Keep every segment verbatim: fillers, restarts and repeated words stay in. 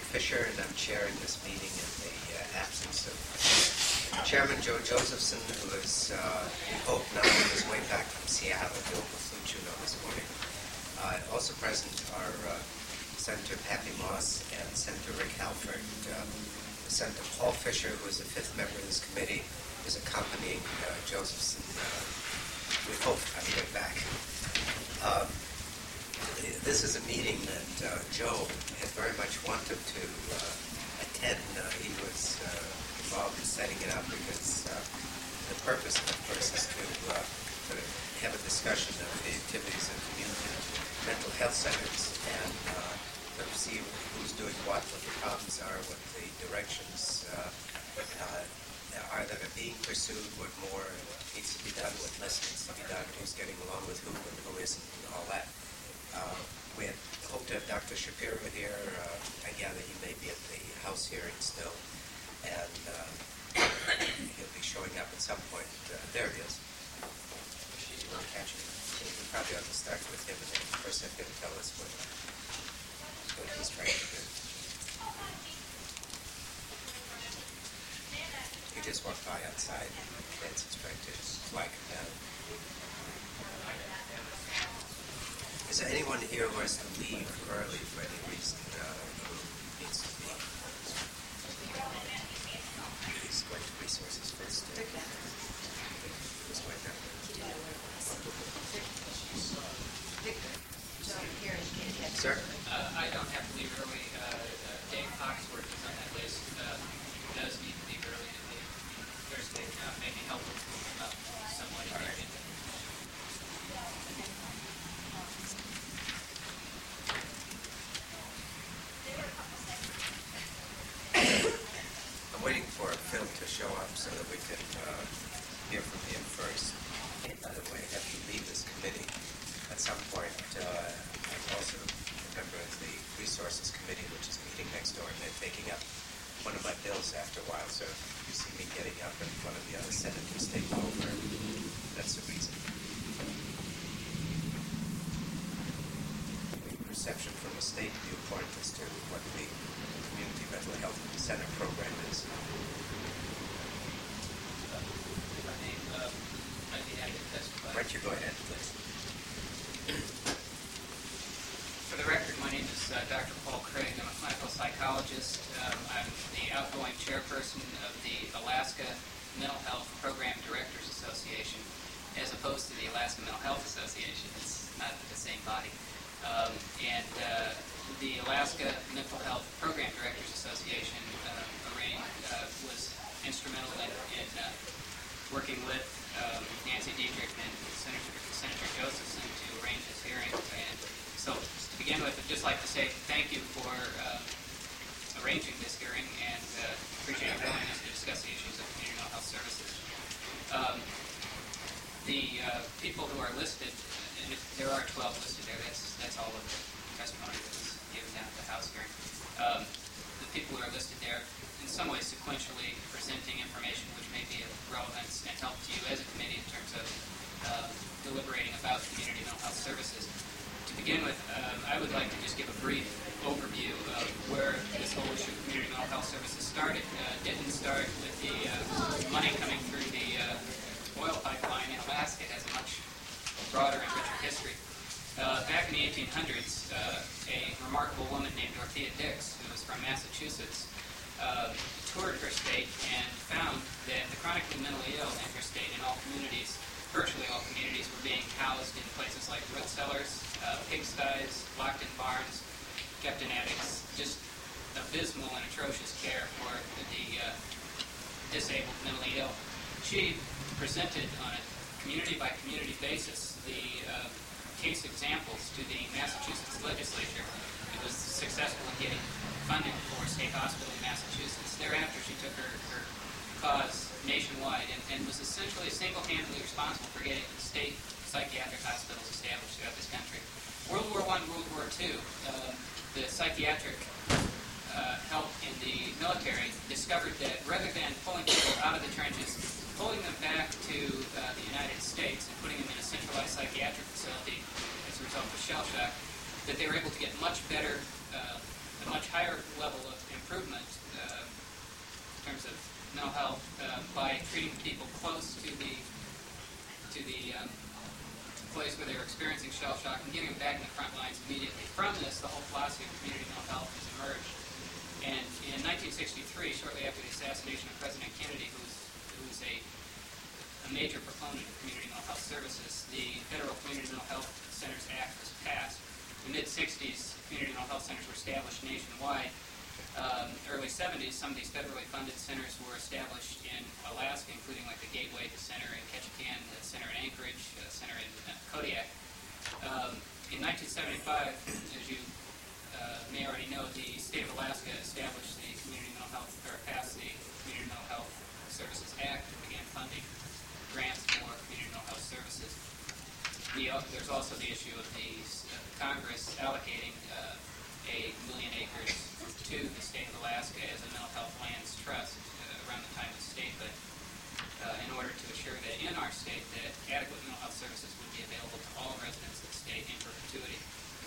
Fisher, and I'm chairing this meeting in the uh, absence of Chairman Joe Josephson, who is, uh, we hope, now on his way back from Seattle. He'll flew Juneau this morning. Uh, also present are uh, Senator Pappy Moss and Senator Rick Halford. Uh, Senator Paul Fisher, who is the fifth member of this committee, is accompanying uh, Josephson, uh, we hope, on the way back. Uh, this is a meeting that uh, Joe had very much wanted to uh, attend. Uh, he was uh, involved in setting it up because uh, the purpose, of course, is to uh, sort of have a discussion of the activities of community mental health centers and uh, sort of see who's doing what, what the problems are, what the directions uh, uh, are that are being pursued, what more needs to be done, what less needs to be done, who's getting along with who and who isn't, and all that. Uh, we had hoped to have Doctor Shapiro here. Uh, I gather he may be at the House hearing still, and uh, he'll be showing up at some point. Uh, there he is. She's not catching him. We probably ought to start with him, and then first have him tell us what, what he's trying to do. He just walked by outside. Nancy's trying to flag him down. Is there anyone here who has to leave early for any reason uh, who needs to be? He's going to resources first. Who's going down there? Sir? Uh, I don't have to leave early. Uh, uh, Dave Foxworth is on that list. Uh, does need to leave early to leave Thursday. Uh, maybe help him uh, somewhat. All right. I'm waiting for Phil to show up so that we can uh, hear from him first. By the way, have you leave this committee at some point? Uh, I'm also a member of the Resources Committee, which is meeting next door, and they're taking up one of my bills after a while. So if you see me getting up and one of the other senators taking over, that's the reason. The perception from a state viewpoint as to what the Community Mental Health Center program is. Why don't you go ahead, please? For the record, my name is uh, Doctor Paul Craig. I'm a clinical psychologist. Um, I'm the outgoing chairperson of the Alaska Mental Health Program Directors Association, as opposed to the Alaska Mental Health Association. It's not the same body. Um, and uh, the Alaska Mental Health Program Directors Association uh, arranged, uh, was instrumental in, in uh, working with um, Nancy Dietrich and Senator, Senator Josephson to arrange this hearing. And so to begin with, I'd just like to say thank you for uh, arranging this hearing, and uh, appreciate your willingness to discuss the issues of community mental health services. Um, the uh, people who are listed, and if there are twelve listed there, that's, that's all of the testimony that was given down at the House hearing. Um, the people who are listed there, in some ways sequentially presenting information which may be of relevance and help to you as a committee in terms of uh, deliberating about community mental health services. To begin with, um, I would like to just give a brief overview of where this whole issue of community mental health services started. Uh, it didn't start with the uh, money coming through the uh, oil pipeline in Alaska. It has a much broader and richer history. Uh, back in the eighteen hundreds, uh, a remarkable woman named Dorothea Dix, who was from Massachusetts, uh, toured her state and found that the chronically mentally ill in her state in all communities, virtually all communities, were being housed in places like root cellars, uh, pigsties, locked in barns, kept in attics, just abysmal and atrocious care for the uh, disabled, mentally ill. She presented on a community-by-community basis the uh, case examples to the Massachusetts legislature. It was successful in getting funding for a state hospital in Massachusetts. Thereafter, she took her, her cause nationwide and, and was essentially single-handedly responsible for getting state psychiatric hospitals established throughout this country. World War One, World War Two, uh, the psychiatric uh, help in the military discovered that rather than pulling people out of the trenches, pulling them back to uh, the United States and putting them in a centralized psychiatric facility as a result of shell shock, that they were able to get much better uh, much higher level of improvement uh, in terms of mental health uh, by treating people close to the to the um, place where they're experiencing shell shock and getting them back in the front lines immediately. From this, the whole philosophy of community mental health has emerged. And in nineteen sixty-three, shortly after the assassination of President Kennedy, who was, who was a, a major proponent of community mental health services, the Federal Community Mental Health Centers Act was passed. In the mid-sixties, community mental health centers were established nationwide. Um, early seventies, some of these federally funded centers were established in Alaska, including like the Gateway Center in Ketchikan, the center in Anchorage, the center in uh, Kodiak. Um, in nineteen seventy-five, as you uh, may already know, the state of Alaska established the Community Mental Health, or passed the Community Mental Health Services Act and began funding grants for community mental health services. The, uh, there's also the issue of the uh, Congress allocating uh, a million acres to the state of Alaska as a mental health lands trust uh, around the time of statehood uh, in order to assure that in our state that adequate mental health services would be available to all residents of the state in perpetuity.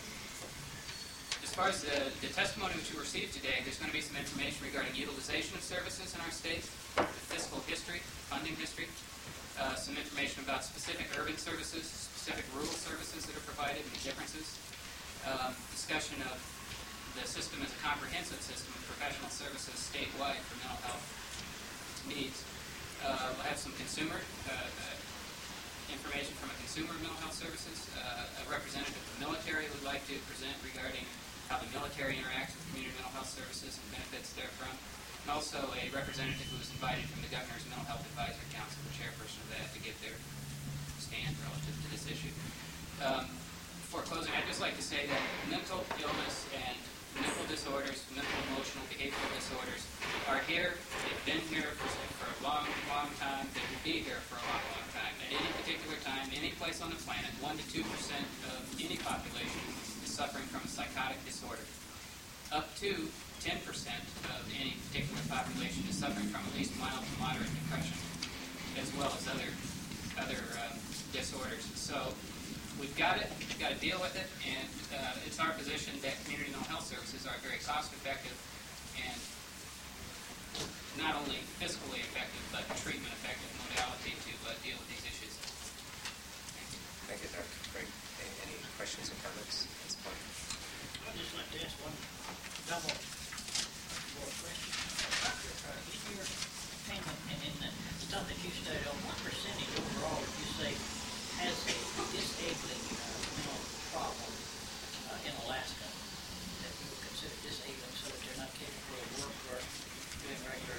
As far as the, the testimony which you received today, there's going to be some information regarding utilization of services in our state, the fiscal history, funding history, uh, some information about specific urban services, specific rural services that are provided and the differences, um, discussion of the system as a comprehensive system of professional services statewide for mental health needs. Uh, we'll have some consumer uh, uh, information from a consumer of mental health services. Uh, a representative of the military would like to present regarding how the military interacts with community mental health services and benefits therefrom. And also a representative who was invited from the Governor's Mental Health Advisory Council, the chairperson of that, to give their stand relative to this issue. Um, before closing, I'd just like to say that mental illness and mental disorders, mental emotional behavioral disorders are here. They've been here for, for a long, long time. They will be here for a long, long time. At any particular time, any place on the planet, one to two percent of any population is suffering from a psychotic disorder. Up to ten percent of any particular population is suffering from at least mild to moderate depression, as well as other other um, disorders. So we've got it, we've got to deal with it, and uh, it's our position that community mental health services are very cost-effective and not only fiscally effective, but treatment-effective modality to uh, deal with these issues. Thank you. Thank you, Doctor Craig. Any, any questions or comments at this point? I'd just like to ask one double more question. Doctor, uh, in your opinion, and in the stuff that you studied on, what percentage overall would you say has a disabling uh, mental problem uh, in Alaska that you would consider disabling so that they're not capable of work or doing regular?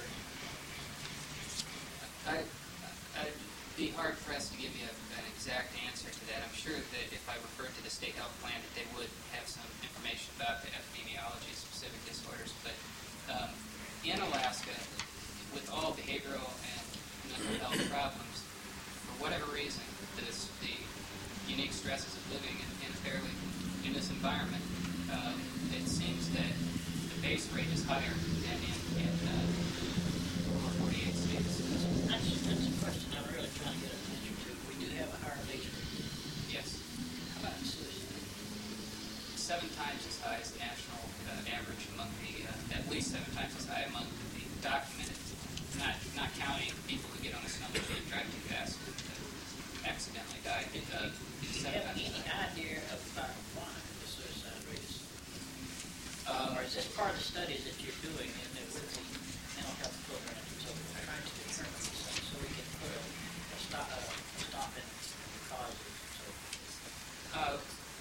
I, I'd be hard-pressed to give you a, an exact answer to that. I'm sure that if I referred to the state health plan, that they would have some information about the epidemiology of specific disorders. But um, in Alaska, with all behavioral and mental health problems, for whatever reason, this, the unique stresses of living in, in a fairly in this environment, um, it seems that the base rate is higher than in, in uh, over forty-eight states. That's, that's a question I'm really trying to get an answer to. We do have a higher base rate. Yes. How about suicide? Seven times as high as the national uh, average among the, uh, at least seven times as high among the documented, not not counting people who get on a snowmobile and drive too fast and uh, accidentally die. It, uh, Do you seven have times any as high. idea of uh, why the suicide rate is? Um, Or is this part of the studies that you're doing in the, with the mental health program and so we're trying to determine these things so we can put a, a stop, a stop in causes and so Uh,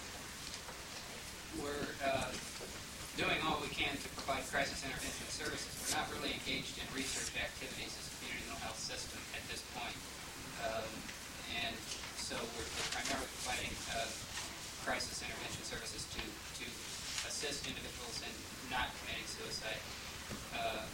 we're uh, doing all we can to provide crisis intervention services. We're not really engaged in research activities as a community mental health system at this point. Um, and so we're, we're primarily providing uh, crisis intervention services to, to assist individuals in not committing suicide. Uh,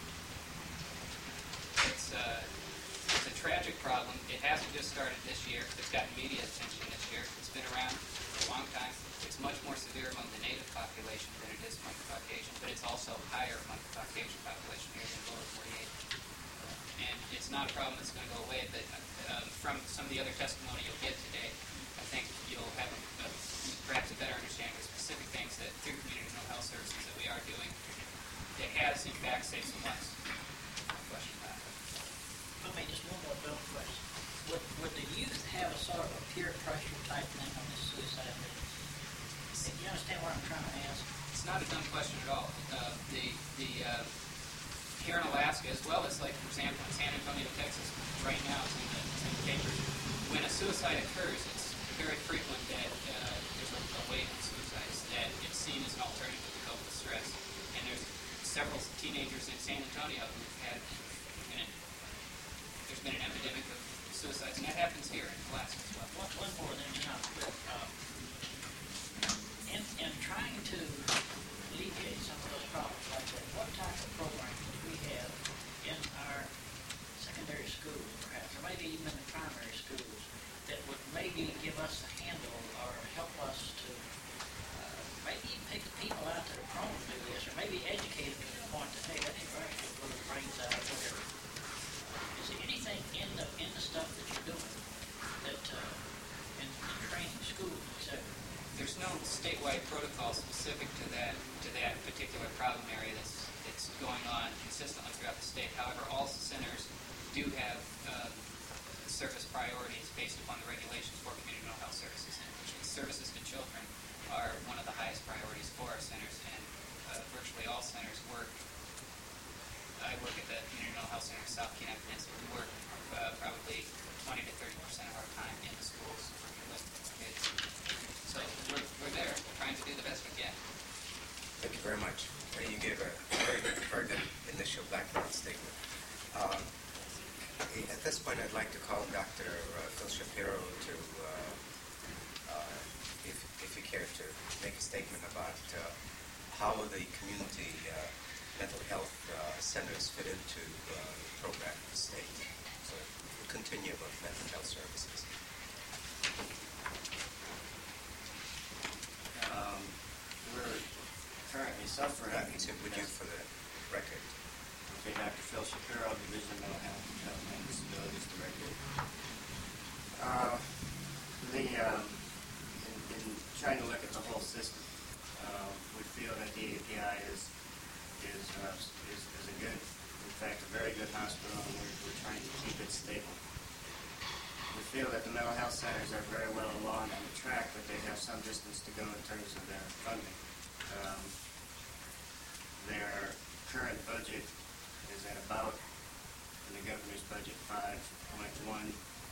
it's, uh, it's a tragic problem. It hasn't just started this year. It's gotten media attention this year. It's been around for a long time. It's much more severe among the native population than it is among the Caucasian, but it's also higher among the Caucasian population here than lower forty-eight. And it's not a problem that's going to go away, but uh, from some of the other testimony you'll get today, I think you'll have a, a, perhaps a better understanding of specific things that through community mental health health services that we are doing, it has in fact saved some lives. No question about it. Okay, just one more dumb question. Would, would the youth have a sort of a peer pressure type thing on this suicide rate? Do you understand what I'm trying to ask? It's not a dumb question at all. Uh, the the uh, here in Alaska, as well as like for example in San Antonio, Texas, right now it's in the, it's in the papers. When a suicide occurs, it's very frequent that uh, there's a, a wave of suicides that it's seen as an alternative to cope with stress. And there's several teenagers in San Antonio who've had an, there's been an epidemic of suicides, and that happens here in Alaska as well. One, one more thing, and I'll quit. Um, in, in trying to alleviate some of those problems like that, what type of programs do we have in our secondary schools, perhaps, or maybe even in the primary schools, that would maybe give us a handle or help us to uh, maybe even pick the people out that are prone to do this, or maybe educate them to the point that, hey, that ain't right, to blow their brains out or whatever. Is there anything in the in the stuff that you're doing that uh, in, in training schools, et cetera? There's no statewide protocol specific to that to that particular problem area that's that's going on consistently throughout the state. However, all centers do have uh, service priorities based upon the regulations for community mental health services, and which services to children are one of the highest priorities for our centers, and uh, virtually all centers work. I work at the Community Mental Health Center in South Kenai Peninsula. We work uh, probably twenty to thirty percent of our time in the schools working with kids. So we're, we're there, we're trying to do the best we can. Thank you very much. Uh, You gave a very good, very good initial background statement. Um, at this point, I'd like to call Doctor Uh, Phil Shapiro to, uh, uh, if, if you care to make a statement about uh, how the community uh, mental health uh, centers fit into uh, the program of the state. So the continuum of mental health services. Um, we're currently suffering. Uh, so would you, for the record? Okay, Doctor Phil Shapiro, Division of Mental Health and Health and Disabilities Director. Uh, the, um, in, in trying to look at the whole system, uh, we feel that the A P I is is, uh, is is a good, in fact, a very good hospital, and we're, we're trying to keep it stable. We feel that the mental health centers are very well along on the track, but they have some distance to go in terms of their funding. Um, their current budget is at about, in the governor's budget, five point one,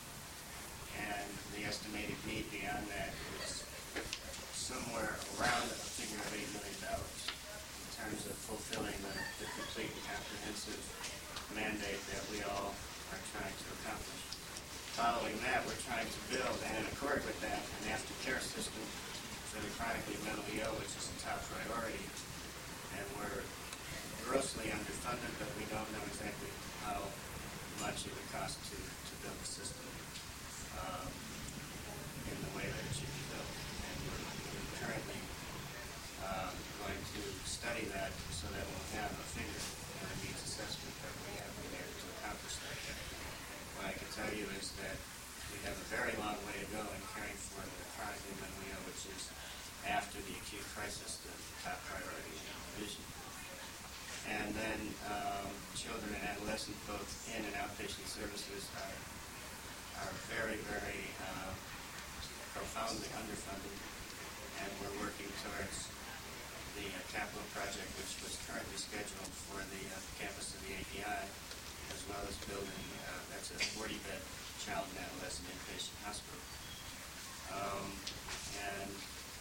and the estimated need beyond that is somewhere around a figure of eight million dollars in terms of fulfilling the, the complete and comprehensive mandate that we all are trying to accomplish. Following that, we're trying to build, and in accord with that, an aftercare system for the chronically mentally ill, which is a top priority. And we're grossly underfunded, but we don't know exactly how much it would cost to, to build the system um, in the way that it should be built. And we're, we're currently uh, going to study that so that we'll have a figure and a needs assessment that we have been able to accomplish that. What I can tell you is that we have a very long way to go in caring for the chronically mentally ill, which is after the acute crisis, the top priority in the division. And then um, children and adolescents, both in and outpatient services, are, are very, very uh, profoundly underfunded. And we're working towards the uh, capital project, which was currently scheduled for the uh, campus of the A P I, as well as building, uh, that's a forty bed child and adolescent inpatient hospital. Um, and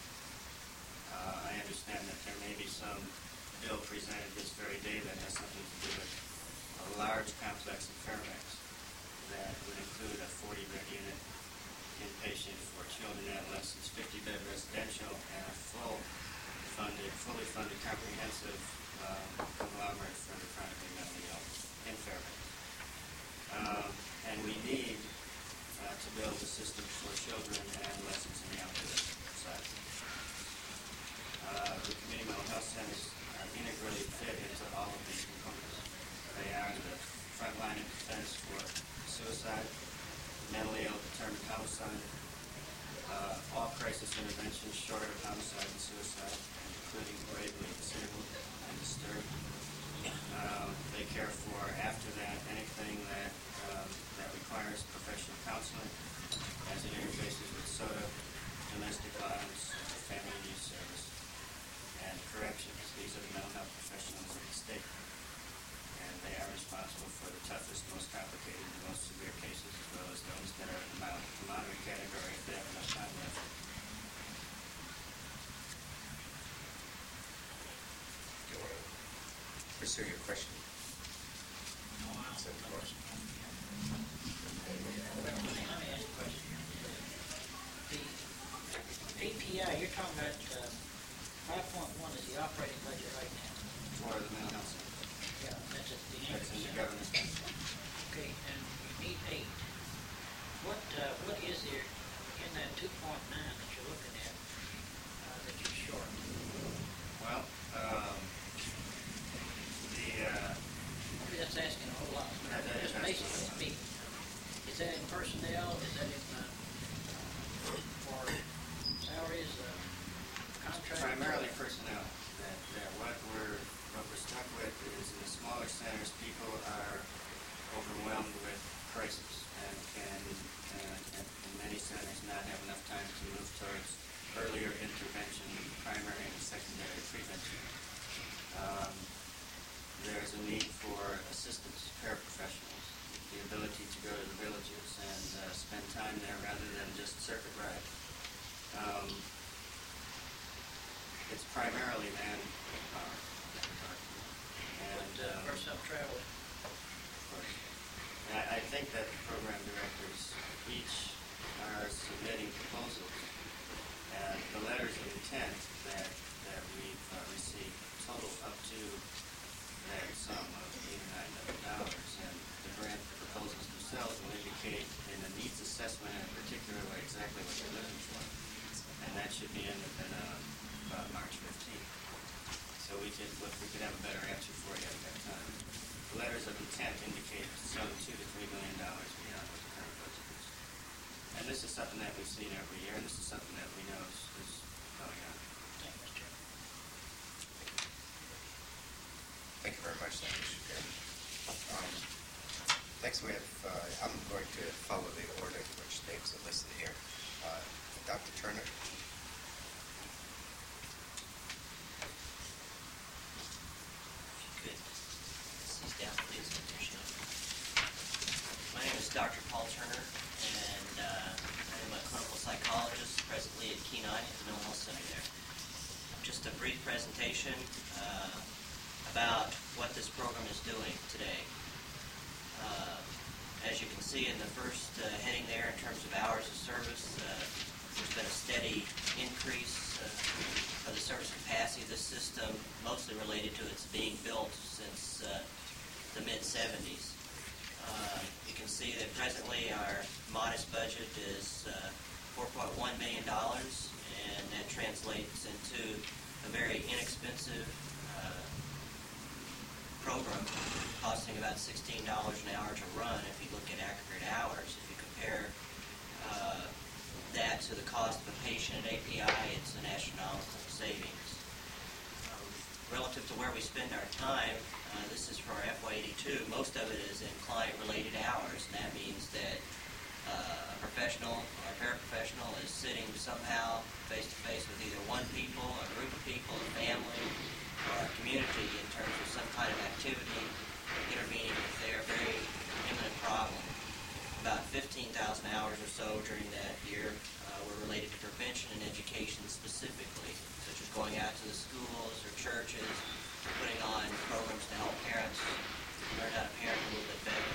uh, I understand that there may be some bill presented this very day that has something to do with a large complex in Fairfax that would include a forty bed unit inpatient for children and adolescents, fifty bed residential, and a full funded, fully funded comprehensive um, conglomerate for the chronically mentally ill in Fairfax. Um, and we need uh, to build a system for children and adolescents in the outpatient side. Uh, the community mental health centers are integrally fit into all of these components. They are the front line of defense for suicide, mentally ill determined homicide, uh, all crisis interventions short of homicide and suicide, including gravely pursue your question. No, I So, of course. Let me, let me ask a question. The A P I, you're talking about, uh, five point one is the operating budget right now. For the mental health center. Yeah, that's at the That's in the end. governor's budget. Okay, and you need eight. What, uh, what is there in that two point nine that you're looking at, uh, that you're short? Well, um, the, uh, Maybe that's asking a whole lot. That- that is Just asking a basically lot. speaking. Is that in personnel, is that in, uh, for salaries, uh, contracts? primarily personnel, that, that what we're, what we're stuck with is in the smaller centers, people are overwhelmed with crisis and can, uh, in many centers, not have enough time to move towards earlier intervention, primary and secondary prevention. Um, there's a need for assistance, paraprofessionals, the ability to go to the villages and uh, spend time there rather than just circuit ride. Um, it's primarily manpower that we're talking about. And, um, Or some travel? of course. And I, I think that the program directors each are submitting proposals. And the letters of intent that, that we've uh, received total up to that sum of eight or nine million dollars. And the grant proposals themselves will indicate in a needs assessment in a particular way exactly what they're looking for. And that should be in, in uh, about March fifteenth. So we could, look, we could have a better answer for you at that time. The letters of intent indicate some two to three million dollars beyond what the current budget is. And this is something that we've seen every year, and this is something that we know is, is going on. Thank you, Mister Chairman. Thank you very much, Doctor Shapiro. Um, next we have, uh, I'm going to follow the order in which names are listed here. Uh, Doctor Turner. Good. Sit down, please. My name is Doctor Paul Turner, and uh, I am a clinical psychologist presently at Kenai at the Mental Health Center there. Just a brief presentation uh, about what this program is doing today. Uh, as you can see in the first uh, heading there in terms of hours of service, uh, there's been a steady increase uh, of the service capacity of this system, mostly related to its being built since uh, the mid seventies. Uh, you can see that presently our modest budget is uh, four point one million dollars, and that translates into a very inexpensive uh, program costing about sixteen dollars an hour to run if you look at aggregate hours. If you compare uh, that to the cost of a patient at A P I, it's an astronomical savings. Um, relative to where we spend our time, uh, this is for our F Y eighty-two. Most of it is in client-related hours, and that means that uh, a professional or a paraprofessional is sitting somehow face-to-face with either one people, a group of people, a family, or a community in terms of some kind of activity, intervening with their very imminent problem. About fifteen thousand hours or so during that year uh, were related to prevention and education specifically, such as going out to the schools or churches, putting on programs to help parents learn how to parent a little bit better.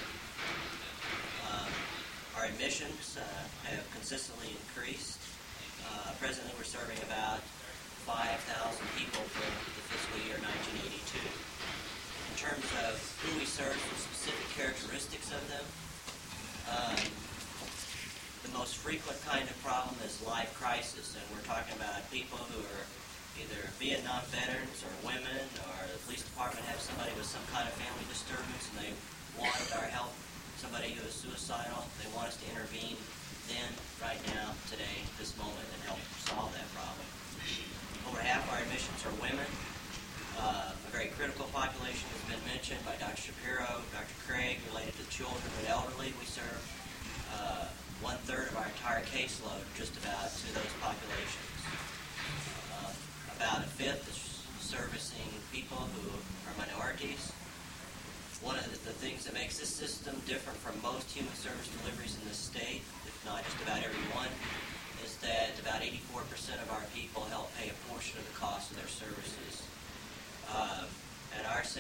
Um, our admissions uh, have consistently increased. Uh, presently we're serving about five thousand people for the fiscal year nineteen eighty-two. In terms of who we serve and specific characteristics of them, um, the most frequent kind of problem is life crisis, and we're talking about people who are either Vietnam veterans or women, or the police department have somebody with some kind of family disturbance and they wanted our help, somebody who is suicidal, they want us to intervene then, right now, today, this moment, and help solve that problem. Over half our admissions are women. Uh, a very critical population has been mentioned by Doctor Shapiro, Doctor Craig, related to children and elderly. We serve uh, one-third of our entire caseload, just about, to those populations. Uh, about a fifth is servicing people who are minorities. One of the, the things that makes this system different from most human service deliveries in this state, if not just about every one, is that about eighty-four percent of our people help pay a portion of the cost of their services. Uh, at our center in particular,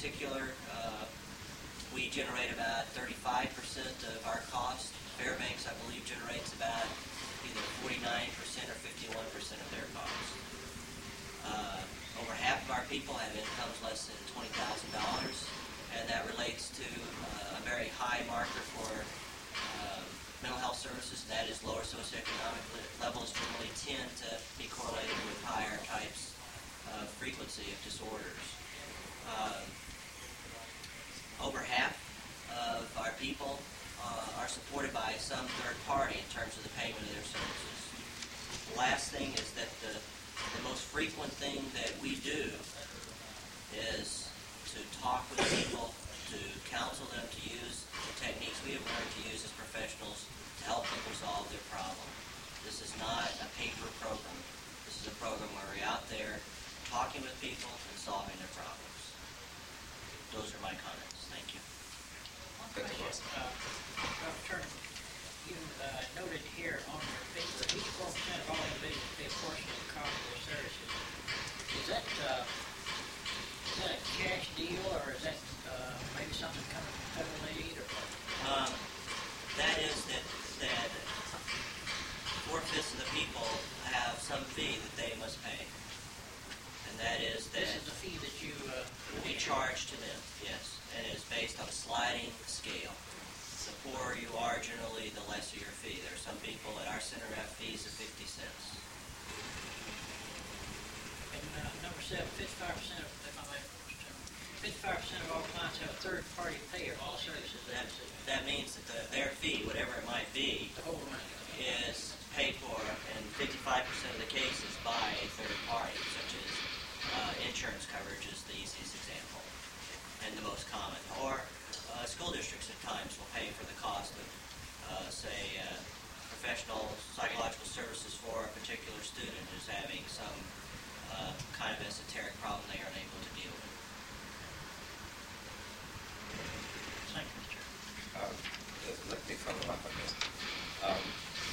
particular, uh, we generate about thirty-five percent of our cost. Fairbanks, I believe, generates about either forty-nine percent or fifty-one percent of their cost. Uh, over half of our people have incomes less than twenty thousand dollars, and that relates to uh, a very high marker for uh, mental health services. That is, lower socioeconomic levels generally tend to be correlated with higher types of frequency of disorders. Uh, over half of our people uh, are supported by some third party in terms of the payment of their services. The last thing is that the, the most frequent thing that we do is to talk with people, to counsel them to use the techniques we have learned to use as professionals to help them resolve their problem. This is not a paper program. This is a program where we're out there talking with people and solving their problems. Those are my comments. Thank you. One question, uh, Doctor Turner, you uh, noted here on your paper, eighty-four percent of all individuals pay a portion of the cost of their services. Is that, uh, is that a cash deal, or is that uh, maybe something coming from federal aid, or what? Um, that is that, that four-fifths of the people have some fee that they must pay. And that is that This is the fee that you... Uh, we charge to them, yes, and it is based on a sliding scale. The poorer you are, generally, the lesser your fee. There are some people at our center have fees of fifty cents. And uh, number seven, fifty-five percent of, if I may, fifty-five percent of all clients have a third-party payer for all services. That, that means that the, their fee, whatever it might be, The whole amount. is paid for in fifty-five percent of the cases by a third party, such as uh, insurance coverage is the easiest example and the most common. Or uh, school districts at times will pay for the cost of, uh, say, uh, professional psychological services for a particular student who's having some uh, kind of esoteric problem they aren't able to deal with. Thank you, Mister Chairman. Um, let me follow up on this. Um,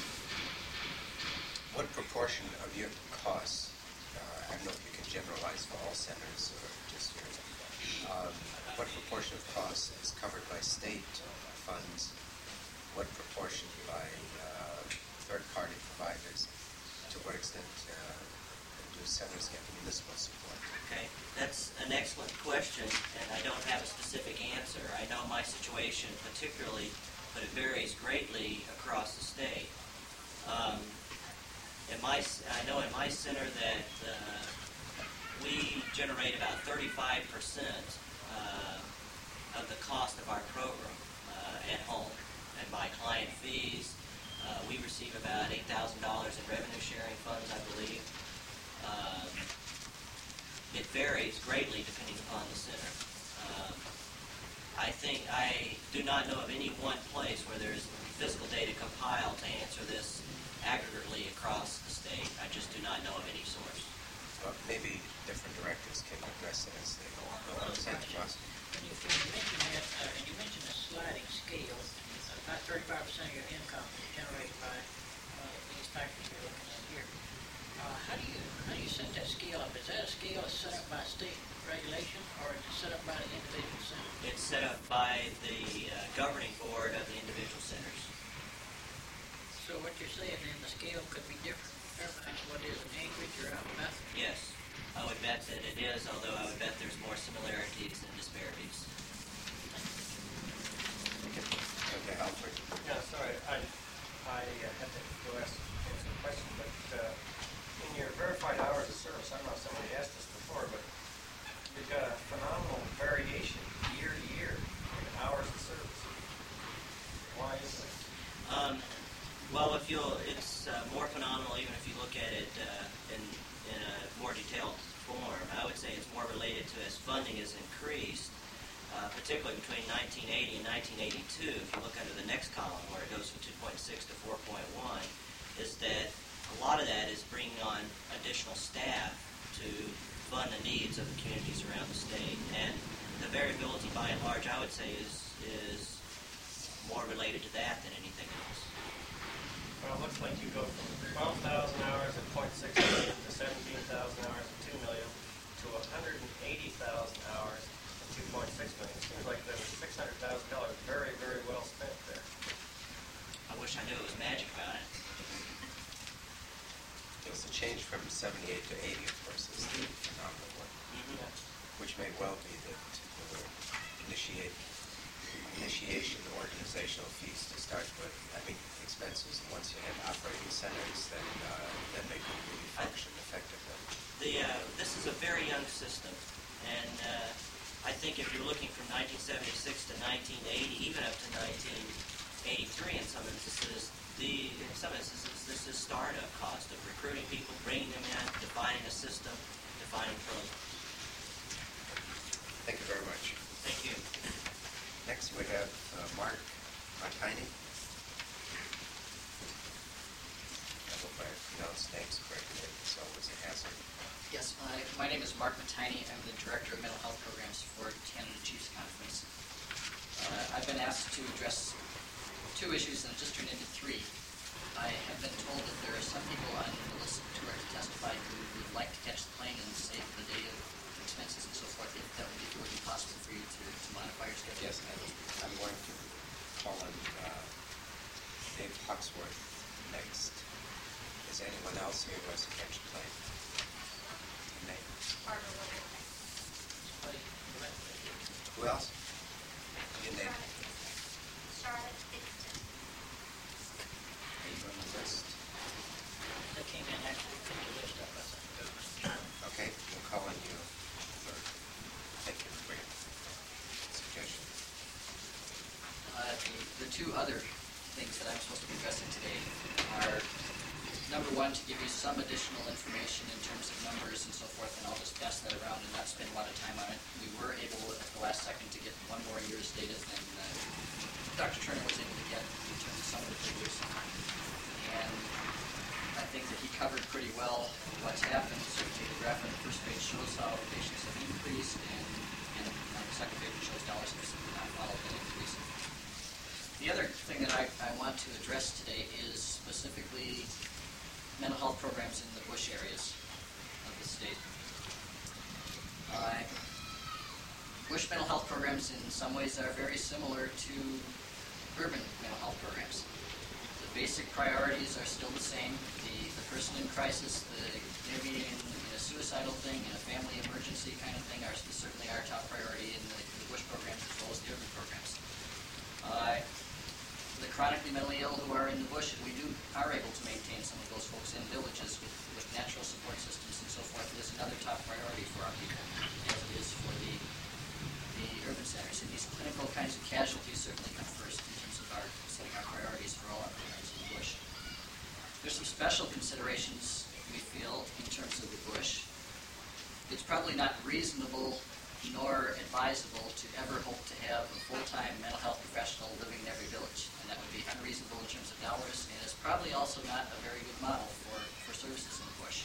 what proportion of your costs, uh, I don't know if you can generalize for all centers or just yours, um, what proportion of costs is covered by state funds? What proportion by uh, third-party providers? To what extent uh, do centers get municipal support? Okay, that's an excellent question, and I don't have a specific answer. I know my situation particularly, but it varies greatly across the state. Um, in my, I know in my center that uh, we generate about thirty-five percent uh, of the cost of our program uh, at home. And by client fees, uh, we receive about eight thousand dollars in revenue sharing funds, I believe. Um, it varies greatly depending upon the center. Um, I think I do not know of any one place where there's fiscal data compiled to answer this accurately across the state. I just do not know of any source. Well, maybe different directors can address it as they go on. Senator Moss. When you, when you mentioned that, uh, and you mentioned a sliding scale, about thirty-five percent of your income is generated by uh, these factors you're looking at here. Uh, how do you how do you set that scale up? Is that a scale that's set up by state regulation, or is it set up by the individual center? It's set up by the uh, governing board of the individual centers. So what you're saying then, the scale could be different in Fairbanks, what is in Anchorage or out in Bethel? Yes, I would bet that it is, although I would bet there's more similarities than disparities. Okay, Alfred. Yeah, sorry, I, I uh, had to go ask, answer the question, but uh, in your verified hours of service, I don't know if somebody asked this before, but you've got a phenomenal variation year to year in hours of service. Why is that? Um, well, if you'll, it's uh, more phenomenal even if you look at it uh, in, in a more detailed form. I would say it's more related to as funding has increased, uh, particularly between nineteen eighty and nineteen eighty-two. If you look under the next column where it goes from two point six to four point one, is that a lot of that is bringing on additional staff to fund the needs of the communities around the state. And the variability by and large, I would say, is, is more related to that than anything else. Well, it looks like you go from twelve thousand hours at point six million to seventeen thousand hours at two million to one hundred eighty thousand hours at two point well be that there were initiate, initiation organizational fees to start with. I mean, expenses. And once you have operating centers, then uh, then they can really function effectively. The, uh, this is a very young system, and uh, I think if you're looking from nineteen seventy-six to nineteen eighty, even up to nineteen eighty-three in some instances, the, in some instances, this is startup cost of recruiting people, bringing them in, defining a system, defining programs. Thank you very much. Thank you. Next we have uh, Mark Montini. I hope I pronounced names correctly. It's always a hazard. Yes, my, my name is Mark Montini. I'm the Director of Mental Health Programs for Canada Chiefs Conference. Uh, I've been asked to address two issues and just turned into three. I have been told that there are some people on the list who are to testify who would like to catch the plane and save the day of expenses and so forth, if that would be, would be possible for you to, to modify your schedule. Yes, I will. I'm going to call on uh, Dave Huxworth next. Is anyone else here who wants to catch a plane? Name. Barbara Woodard. Who else? Your name? Charlotte Dixon. Are you on the list? They came in actually picked the list up, I think. Okay, we'll call on you third. Thank you for your suggestion. Uh, the, the two other things that I'm supposed to be addressing today are, number one, to give you some additional information in terms of numbers and so forth, and I'll just pass that around and not spend a lot of time on it. We were able at the last second to get one more year's data than uh, Doctor Turner was able to get in terms of some of the figures. And I think that he covered pretty well what's happened. Certainly the graph on the first page shows how patients have increased, and, and on the second page it shows dollars have simply not followed that increase. The other thing that I, I want to address today is specifically mental health programs in the bush areas of the state. Uh, bush mental health programs in some ways are very similar to urban mental health programs. The basic priorities are still the same. The, the person in crisis, the maybe in, in a suicidal thing, in a family emergency kind of thing, are certainly our top priority in the, in the bush programs as well as the urban programs. Uh, the chronically mentally ill who are in the bush, we do are able to maintain some of those folks in villages with, with natural support systems and so forth. It is another top priority for our people, as it is for the the urban centers. And these clinical kinds of casualties certainly come first in terms of our setting our priorities for all our programs in the bush. There's some special considerations we feel in terms of the bush. It's probably not reasonable nor advisable to ever hope to have a full-time mental health professional living in every village. And that would be unreasonable in terms of dollars, and is probably also not a very good model for, for services in the bush.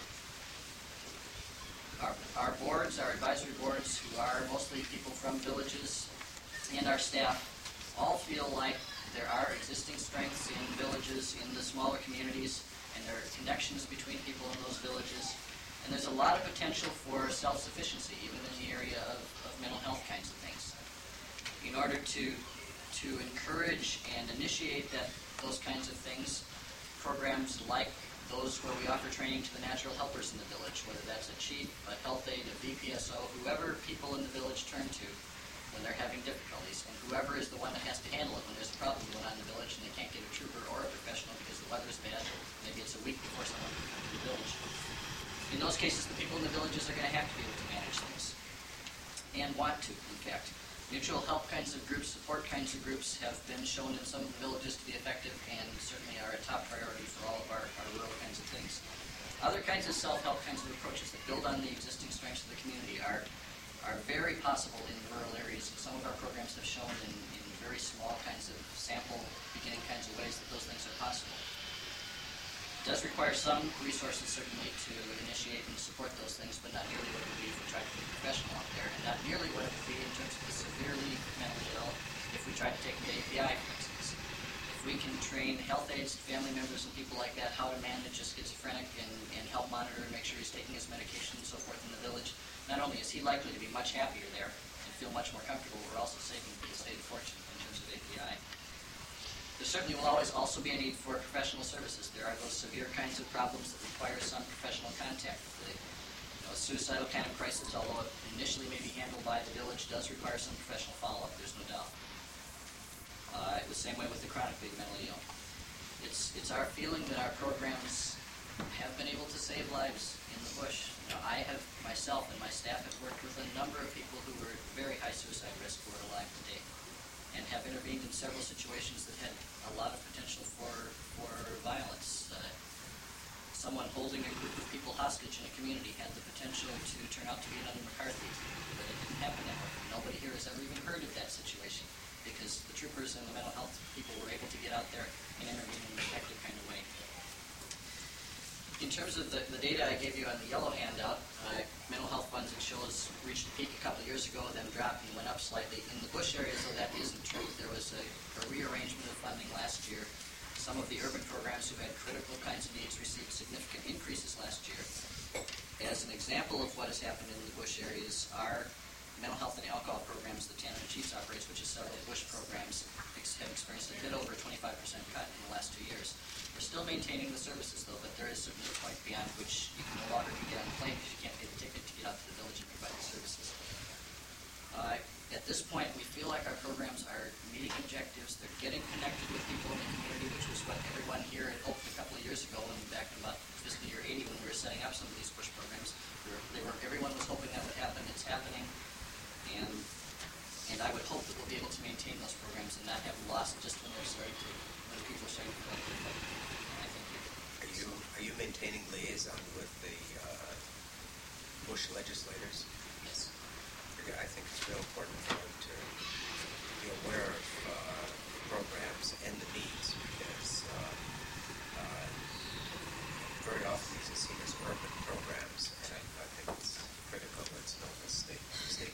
Our, our boards, our advisory boards, who are mostly people from villages, and our staff all feel like there are existing strengths in villages, in the smaller communities, and there are connections between people in those villages. And there's a lot of potential for self-sufficiency, even in the area of, of mental health kinds of things. In order to to encourage and initiate that those kinds of things, programs like those where we offer training to the natural helpers in the village, whether that's a chief, a health aide, a V P S O, whoever people in the village turn to when they're having difficulties, and whoever is the one that has to handle it when there's a problem going on in the village and they can't get a trooper or a professional because the weather's bad, maybe it's a week before someone can come to the village. In those cases, the people in the villages are going to have to be able to manage things, and want to, in fact. Mutual help kinds of groups, support kinds of groups have been shown in some of the villages to be effective, and certainly are a top priority for all of our, our rural kinds of things. Other kinds of self-help kinds of approaches that build on the existing strengths of the community are, are very possible in rural areas, and some of our programs have shown in, in very small kinds of sample, beginning kinds of ways that those things are possible. It does require some resources, certainly, to initiate and support those things, but not nearly what it would be if we tried to be a professional out there, and not nearly what it would be in terms of the severely mentally ill if we tried to take them to A P I, for instance. If we can train health aides, family members, and people like that how to manage a schizophrenic and, and help monitor and make sure he's taking his medication and so forth in the village, not only is he likely to be much happier there and feel much more comfortable, we're also saving the state a fortune in terms of A P I. There certainly will always also be a need for professional services. There are those severe kinds of problems that require some professional contact. The, know, a suicidal kind of crisis, although it initially may be handled by the village, does require some professional follow-up, there's no doubt. Uh, the same way with the chronically mentally ill. It's, it's our feeling that our programs have been able to save lives in the bush. You know, I have, myself and my staff have worked with a number of people who were at very high suicide risk who are alive today, and have intervened in several situations that had a lot of potential for, for violence. Uh, someone holding a group of people hostage in a community had the potential to turn out to be another McCarthy, but it didn't happen that way. Nobody here has ever even heard of that situation, because the troopers and the mental health people were able to get out there and intervene in an effective kind of way. In terms of the, the data I gave you on the yellow handout, uh, mental health funds, it shows, reached a peak a couple of years ago, then dropped and went up slightly. In the bush areas, though, that isn't true. There was a, a rearrangement of funding last year. Some of the urban programs who had critical kinds of needs received significant increases last year. As an example of what has happened in the bush areas, our mental health and alcohol programs that Tanner Chiefs operates, which is several bush programs, ex- have experienced a bit over a twenty-five percent cut in the last two years. We're still maintaining the services, though, but there is certainly a point beyond which you can no longer get on the plane because you can't pay the ticket to get out to the village and provide the services. Uh, at this point, we feel like our programs are meeting objectives. They're getting connected with people in the community, which was what everyone here had hoped a couple of years ago, when back in about fiscal year eighty, when we were setting up some of these bush programs. We were, they were, everyone was hoping that would happen. It's happening. And and I would hope that we'll be able to maintain those programs and not have lost just when they're starting to, when people are starting to feel like they're and I think Are you, are you maintaining liaison with the uh, bush legislators? yes. I think it's real important for them to be aware of uh, programs and the needs, because uh, uh, very often these are seen as urban programs, and I, I think it's critical it's known as state state.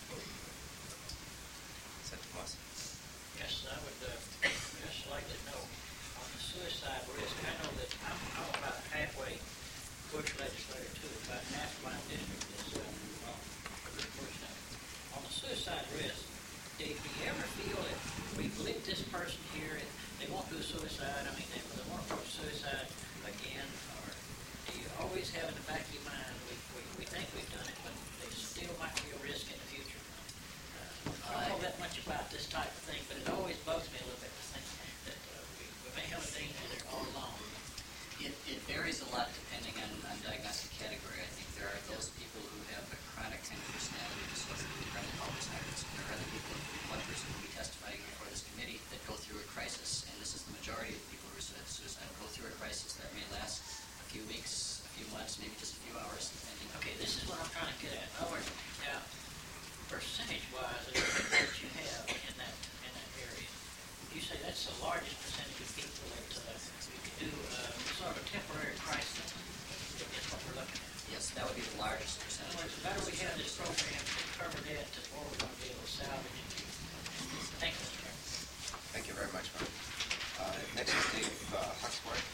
Is that the must? Yes, I would uh, just like to know on the suicide risk. I know that I'm, I'm about halfway bush legislator too. About half my district is uh, well, a good portion of it. On the suicide risk, Dave, do you ever feel that we've licked this person here and they won't do suicide? I mean, they, they won't approach suicide again, or do you always have in the back of your mind we, we, we think we've done it, but they still might be a risk in the future? Uh, I don't know that much about this type of thing, but it always bugs me a little bit to think that uh, we, we may have a danger there all along. It, it varies a lot depending on, on diagnostic category. I think there are those people who have a chronic kind of personality disorder, chronic Alzheimer's. There are other people, one person who will be testifying before this committee, that go through a crisis, and this is the majority of people who are suicidal, go through a crisis that may last a few weeks, a few months, maybe just a few hours, depending. Okay, this is what I'm trying to get at. In other words, now, percentage-wise, of what you have in that in that area, you say that's the largest percentage of people that uh, do uh, sort of a temporary crisis. That's what we're looking at. Yes, that would be the largest In percentage. other words, the better we have this program to cover that, the more we're going to be able to salvage it. Thank you, Mister Chairman. Thank you very much, Mark. Uh, next is Dave uh, Huxworth.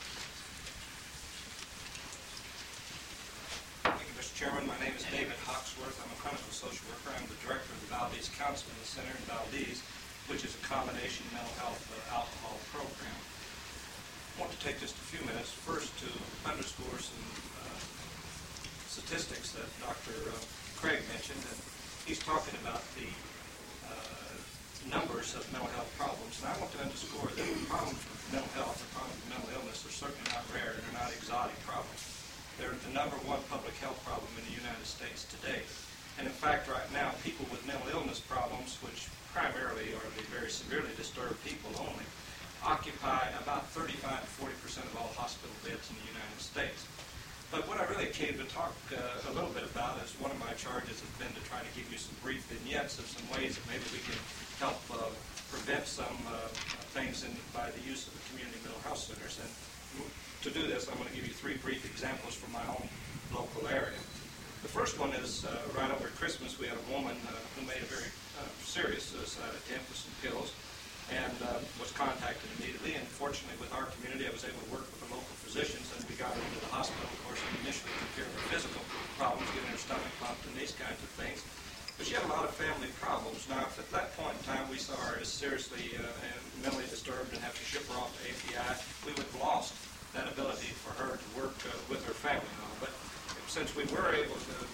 Thank you, Mister Chairman. My name is David Hawksworth. I'm a clinical social worker. I'm the director of the Valdez Counseling Center in Valdez, which is a combination mental health uh, alcohol program. I want to take just a few minutes first to underscore some uh, statistics that Doctor Uh, Craig mentioned. And he's talking about the uh, numbers of mental health problems. And I want to underscore that problems with mental health or problems with mental illness are certainly not rare. They're not exotic problems. They're the number one public health problem in the United States today. And in fact, right now, people with mental illness problems, which primarily are the very severely disturbed people only, occupy about thirty-five to forty percent of all hospital beds in the United States. But what I really came to talk uh, a little bit about is one of my charges has been to try to give you some brief vignettes of some ways that maybe we can help uh, prevent some uh, things in, by the use of the community mental health centers. And to do this, I'm going to give you three brief examples from my own local area. The first one is uh, right over Christmas, we had a woman uh, who made a very uh, serious suicide attempt with some pills and uh, was contacted immediately. And fortunately, with our community, I was able to work with the local physicians, and we got her into the hospital. Of course, we initially took care of her physical problems, getting her stomach pumped and these kinds of things. But she had a lot of family problems. Now, if at that point in time we saw her as seriously uh, and mentally disturbed and have to ship her off to A P I, we would have lost that ability for her to work uh, with her family and all. But since we were able to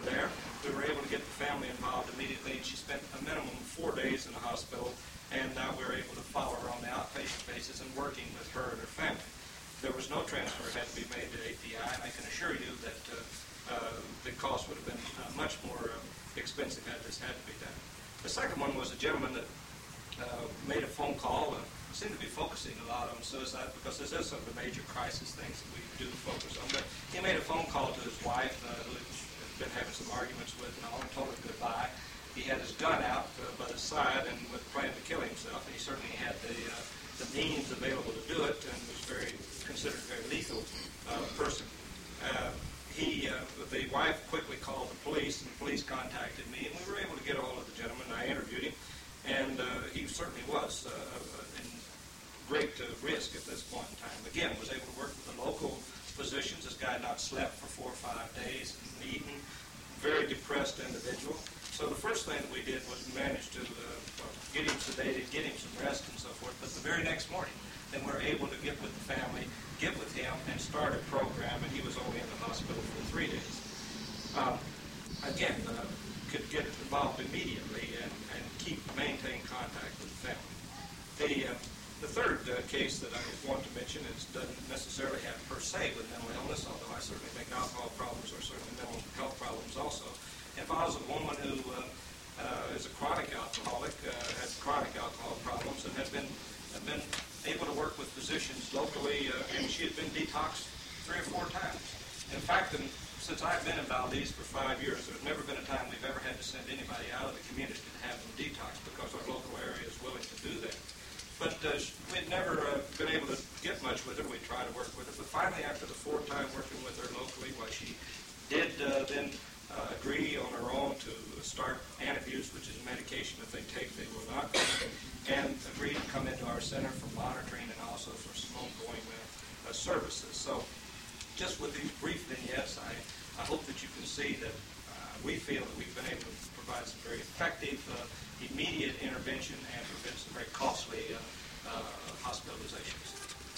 there. We were able to get the family involved immediately, and she spent a minimum of four days in the hospital, and now we're able to follow her on the outpatient basis and working with her and her family. There was no transfer had to be made to A P I, and I can assure you that uh, uh, the cost would have been uh, much more uh, expensive had this had to be done. The second one was a gentleman that uh, made a phone call and seemed to be focusing a lot on suicide because this is some of the major crisis things that we do focus on. But he made a phone call to his wife, uh, who had been having some arguments with and all, and told her goodbye. He had his gun out uh, by his side and was planning to kill himself. And he certainly had the uh, the means available to do it, and was very considered a very lethal uh, person. Uh, he, uh, the wife quickly called the police, and the police contacted me, and we were able to get a hold of the gentleman. I interviewed him, and uh, he certainly was uh, in great uh, risk at this point in time. Again, was able to work with the local physicians. This guy had not slept for four or five days and eaten. Very depressed individual. So the first thing that we did was manage to uh, get him sedated, get him some rest and so forth. But the very next morning, then we were able to get with the family, get with him, and start a program. And he was only in the hospital for three days. Um, again, uh, could get involved immediately and, and keep maintain contact with the family. The uh, The third uh, case that I want to mention is doesn't necessarily have per se with mental illness, although I certainly think alcohol problems are certainly mental health problems also. Involves a woman who uh, uh, is a chronic alcoholic, uh, has chronic alcohol problems, and has been have been able to work with physicians locally, uh, and she had been detoxed three or four times. In fact, in, since I've been in Valdez for five years, there's never been a time we've ever had to send anybody out of the community to have them detox because our local area is willing to do that. But uh, we'd never uh, been able to get much with her. We'd try to work with her. But finally, after the fourth time working with her locally, well, she did uh, then uh, agree on her own to start Antabuse, which is a medication that they take they will not take, and agreed to come into our center for monitoring and also for some ongoing uh, uh, services. So just with these brief vignettes, I, I hope that you can see that uh, we feel that we've been able to provide some very effective uh, immediate intervention and prevent some very costly uh, uh, hospitalizations.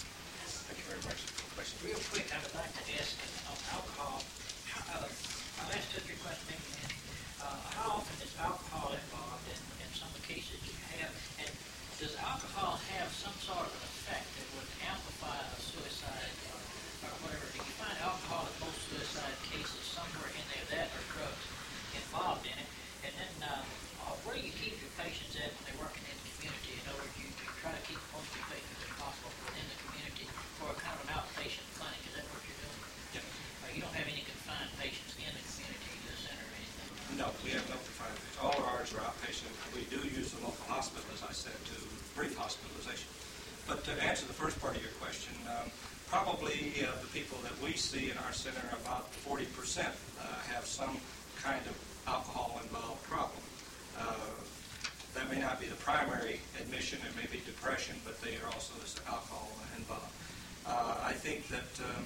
Thank you very much. Question? Real quick, I would like to ask on alcohol. How, uh, I'll ask two or three questions maybe. Uh, how often is alcohol involved in, in some of the cases you have? And does alcohol have some sort of an effect that would amplify a suicide or, or whatever? Do you find alcohol in most suicide cases somewhere in there, that or drugs involved in it? And then uh, where do you keep your patients at when they're working in the community? In other words, you, you try to keep most of your patients as possible within the community for a kind of an outpatient clinic. Is that what you're doing? Yeah. Uh, you don't have any confined patients in the community, the center or anything? No, we have no confined patients. All of ours are outpatient. We do use the local hospital, as I said, to brief hospitalization. But to answer the first part of your question, um, probably uh, the people that we see in our center, about forty percent uh, have some kind of alcohol-involved problem. Uh, that may not be the primary admission. It may be depression, but they are also alcohol involved. Uh, I think that um,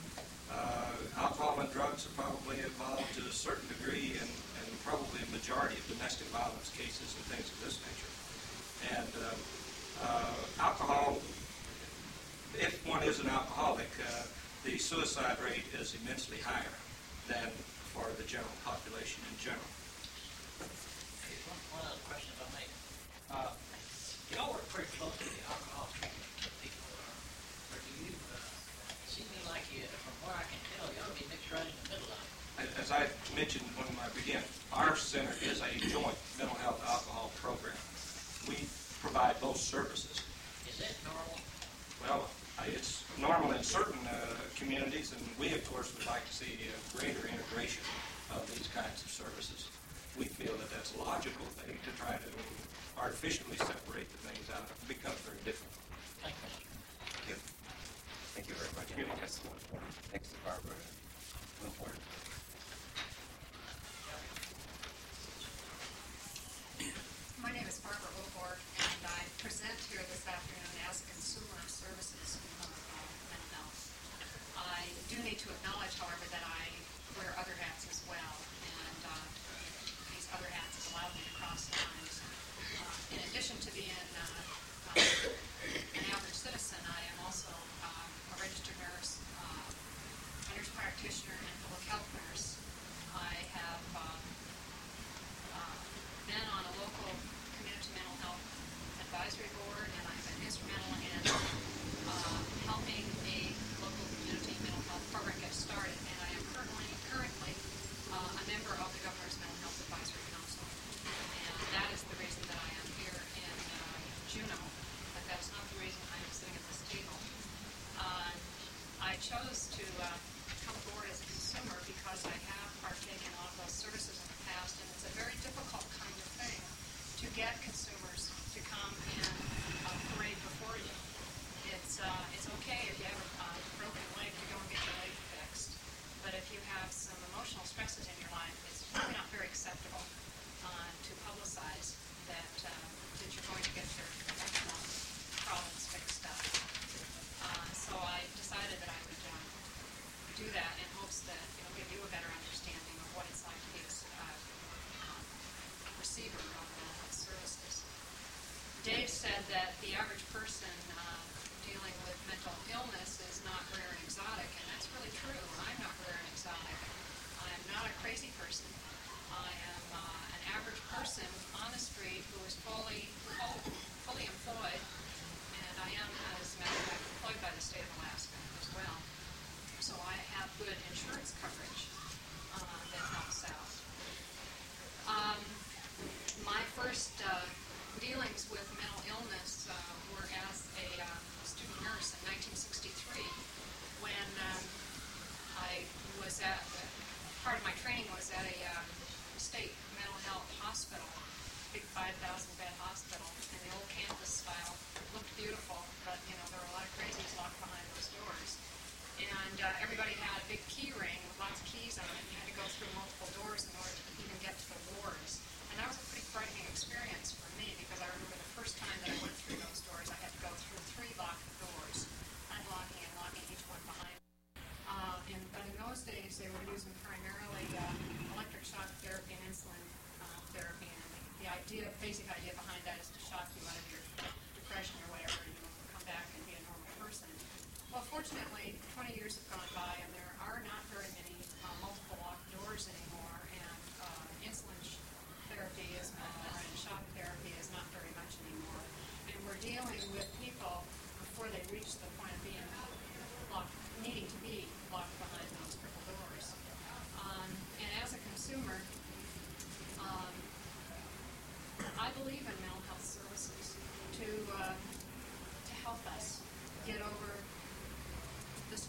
uh, alcohol and drugs are probably involved to a certain degree and, and probably a majority of domestic violence cases and things of this nature. And uh, uh, alcohol, if one is an alcoholic, uh, the suicide rate is immensely higher than for the general population in general. Okay, one, one other question, if I may. Uh, you all work pretty closely with the alcohol treatment people, or, or do you uh, seem to me like you, from where I can tell, you ought to be mixed right in the middle of it? As I mentioned when I began, our center is a joint mental health alcohol program. We provide both services. Is that normal? Well, it's normal in certain uh, communities, and we, of course, would like to see a greater integration of these kinds of services. We feel that that's a logical thing to try to artificially separate the things out. It becomes very difficult. Thank you. Thank you. Thank you very much. Yes. Next to Barbara Wilford. My name is Barbara Wilford, and I present here this afternoon as Consumer Services of uh, mental health. I do need to acknowledge, however, that I wear other hats as well, and uh, these other hats have allowed me to cross lines. Uh, in addition to being uh, uh, an average citizen, I am also uh, a registered nurse, uh, a nurse practitioner receiver of mental health services. Dave said that the average person uh, dealing with mental illness is not rare and exotic, and that's really true. I'm not rare and exotic. I am not a crazy person. I am uh, an average person on the street who is fully, fully employed, and I am, as a matter of fact, employed by the state of Alaska as well. So I have good insurance coverage uh, that helps out. Um, my first uh, dealings with mental illness uh, were as a uh, student nurse in nineteen sixty-three when um, I was at, uh, part of my training was at a um, state mental health hospital, big five thousand bed hospital, and the old campus style. It looked beautiful, but you know there were a lot of crazies locked behind those doors. And uh, everybody had a big key ring with lots of keys on it. You had to go through multiple doors in order to even get to the wards. And that was a pretty frightening experience for me because I remember the first time that I went through those doors, I had to go through three locked doors, unlocking and locking each one behind me. Uh, and, but in those days, they were using primarily uh, electric shock therapy and insulin uh, therapy. And the, the idea, basic idea behind that is to shock you out of your depression or whatever, and you know, come back and be a normal person. Well, fortunately, twenty years have gone by, and there are not very many uh, multiple locked doors anymore, and uh, insulin sh- therapy is no more, and shock therapy is not very much anymore. And we're dealing with people before they reach the point of being locked, needing to be locked behind those triple doors. Um, and as a consumer, um, I believe in mental health services to uh, to help us get over the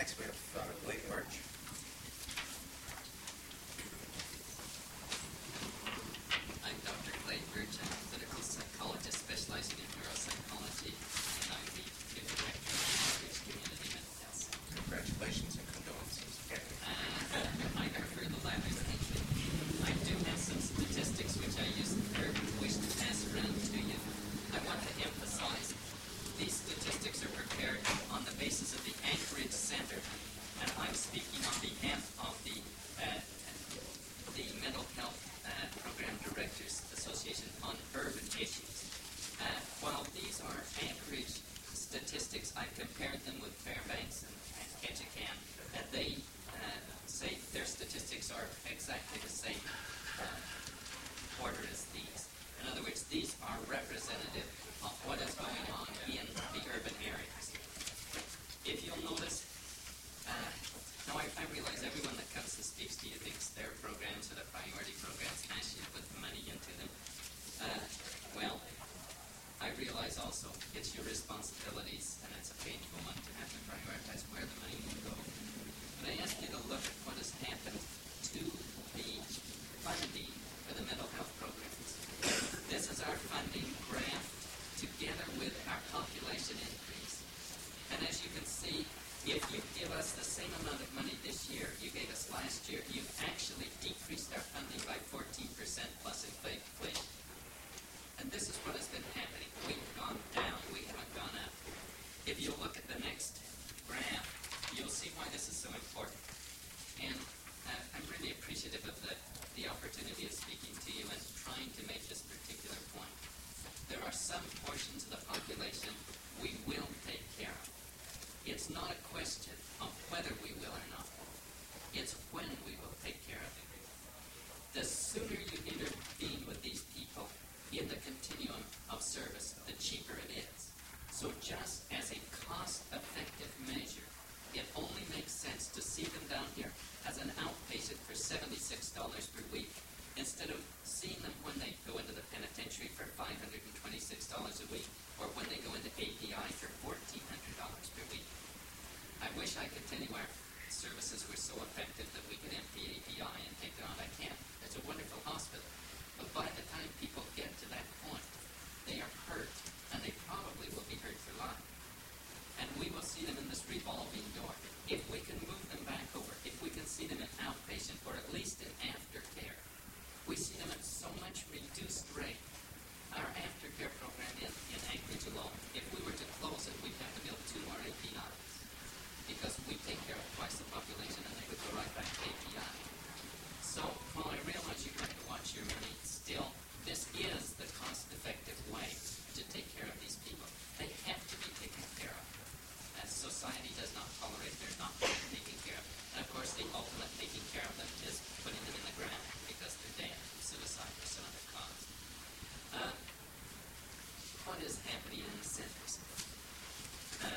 Next, we have uh, Blake March. I'm Doctor Clay Birch. I'm a clinical psychologist specializing in neuropsychology, and I'm the field director of the Anchorage Community Mental Health Center. Congratulations and condolences. Uh, I prefer the latter, thank you. I do have some statistics which I use or wish to pass around to you. I want to emphasize these statistics are prepared on the basis of the Anchorage Center, and I'm speaking on behalf of the uh, the Mental Health uh, Program Directors Association on urban issues. Uh, while these are Anchorage statistics, I compared them with Fairbanks and, and Ketchikan, and they uh, say their statistics are exactly the same uh, order as these. In other words, these are representative of what is going on in the urban areas. If you'll notice, uh, now I, I realize everyone that comes and speaks to you thinks their programs are the priority programs and asks you to put the money into them. Uh, well, I realize also it's your responsibilities, and it's a painful one to have to prioritize where the money will go. But I ask you to look at what has happened to the funding for the mental health programs. This is our funding graph together with our population increase. And as you can see, if you give us the same amount of money this year you gave us last year, you've actually decreased our funding by fourteen percent plus inflation. And this is what has been happening. We've gone down, we haven't gone up. If you look at the next graph, you'll see why this is so important. And uh, I'm really appreciative of the, the opportunity of speaking to you and trying to make this particular point. There are some portions of the population we will take care of. It's not a question of whether we will or not. It's when we will take care of it. The sooner you intervene with these people in the continuum of service, the cheaper it is. So just as a cost-effective measure, it only makes sense to see them down here as an outpatient for seventy-six dollars per week instead of seeing them when they go into the penitentiary for five hundred twenty-six dollars a week or when they go into A P I for fourteen hundred dollars per week. I wish I could tell you our services were so effective that we could empty A P I and take them out. I can't. It's a wonderful hospital. But by the time people get to that point, they are hurt, and they probably will be hurt for life. And we will see them in this revolving door. If we can move them back over, if we can see them in outpatient or at least in aftercare, we see them at so much reduced rate. Our aftercare program in, in Anchorage alone, if we were to close it, we'd have to build two more A P Is because we take care of twice the population and they would go right back to A P I. So while I realize you have to watch your money, still, this is the cost-effective way to take care of these people. They have to be taken care of. As society does not tolerate their not being taken care of. And of course, the ultimate taking care of them is putting them in the ground because they're dead, suicide or some other cause. Uh, what is happening in the centers? Uh,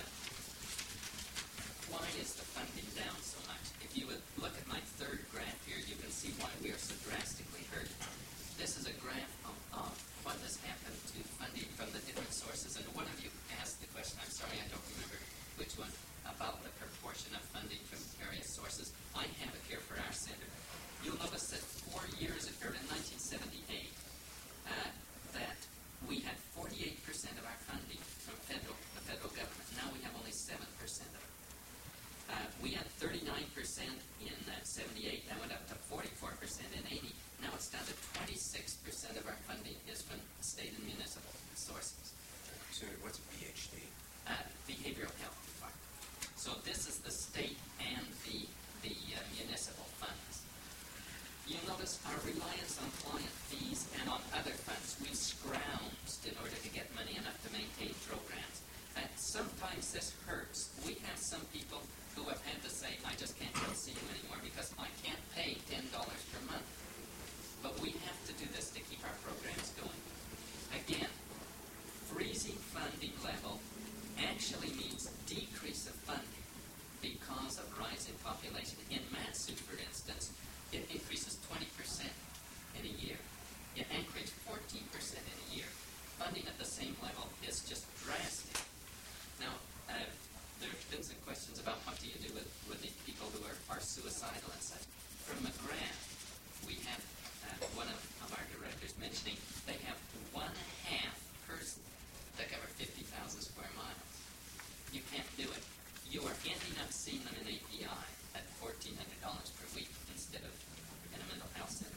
why is the funding down so much? If you would look at my third graph here, you can see why we are so drastically hurt. This is a graph of, of what has happened to funding from the different sources. And one of you asked the question, I'm sorry, I don't remember which one, about the proportion of funding from various sources. I have it here for our center. You'll notice that four years ago, in nineteen seventy-eight, uh, that we had forty-eight percent of our funding from federal, the federal government. Now we have only seven percent of it. Uh, we had thirty-nine percent in uh, seventy-eight, that went up to forty-four percent in eighty. Now it's down to twenty-six percent of our funding is from state and municipal sources. So what's a B H D? Uh, behavioral health department. So this is the state and the, the uh, municipal funds. You'll notice our reliance on client fees and on other funds. We've scrounged in order to get money enough to maintain programs. And sometimes this hurts. We have some people who have had to say, I just can't go see you anymore because I can't pay ten dollars per month. But we have to do this to keep our programs going. Again, freezing funding level actually means decrease of funding because of rising population. In Matsu, for instance, it increases twenty percent in a year. In Anchorage, fourteen percent in a year. Funding at the same level is just drastic. Now, uh, there have been some questions about what do you do with ending up seeing them in A P I at fourteen hundred dollars per week instead of in a mental health center.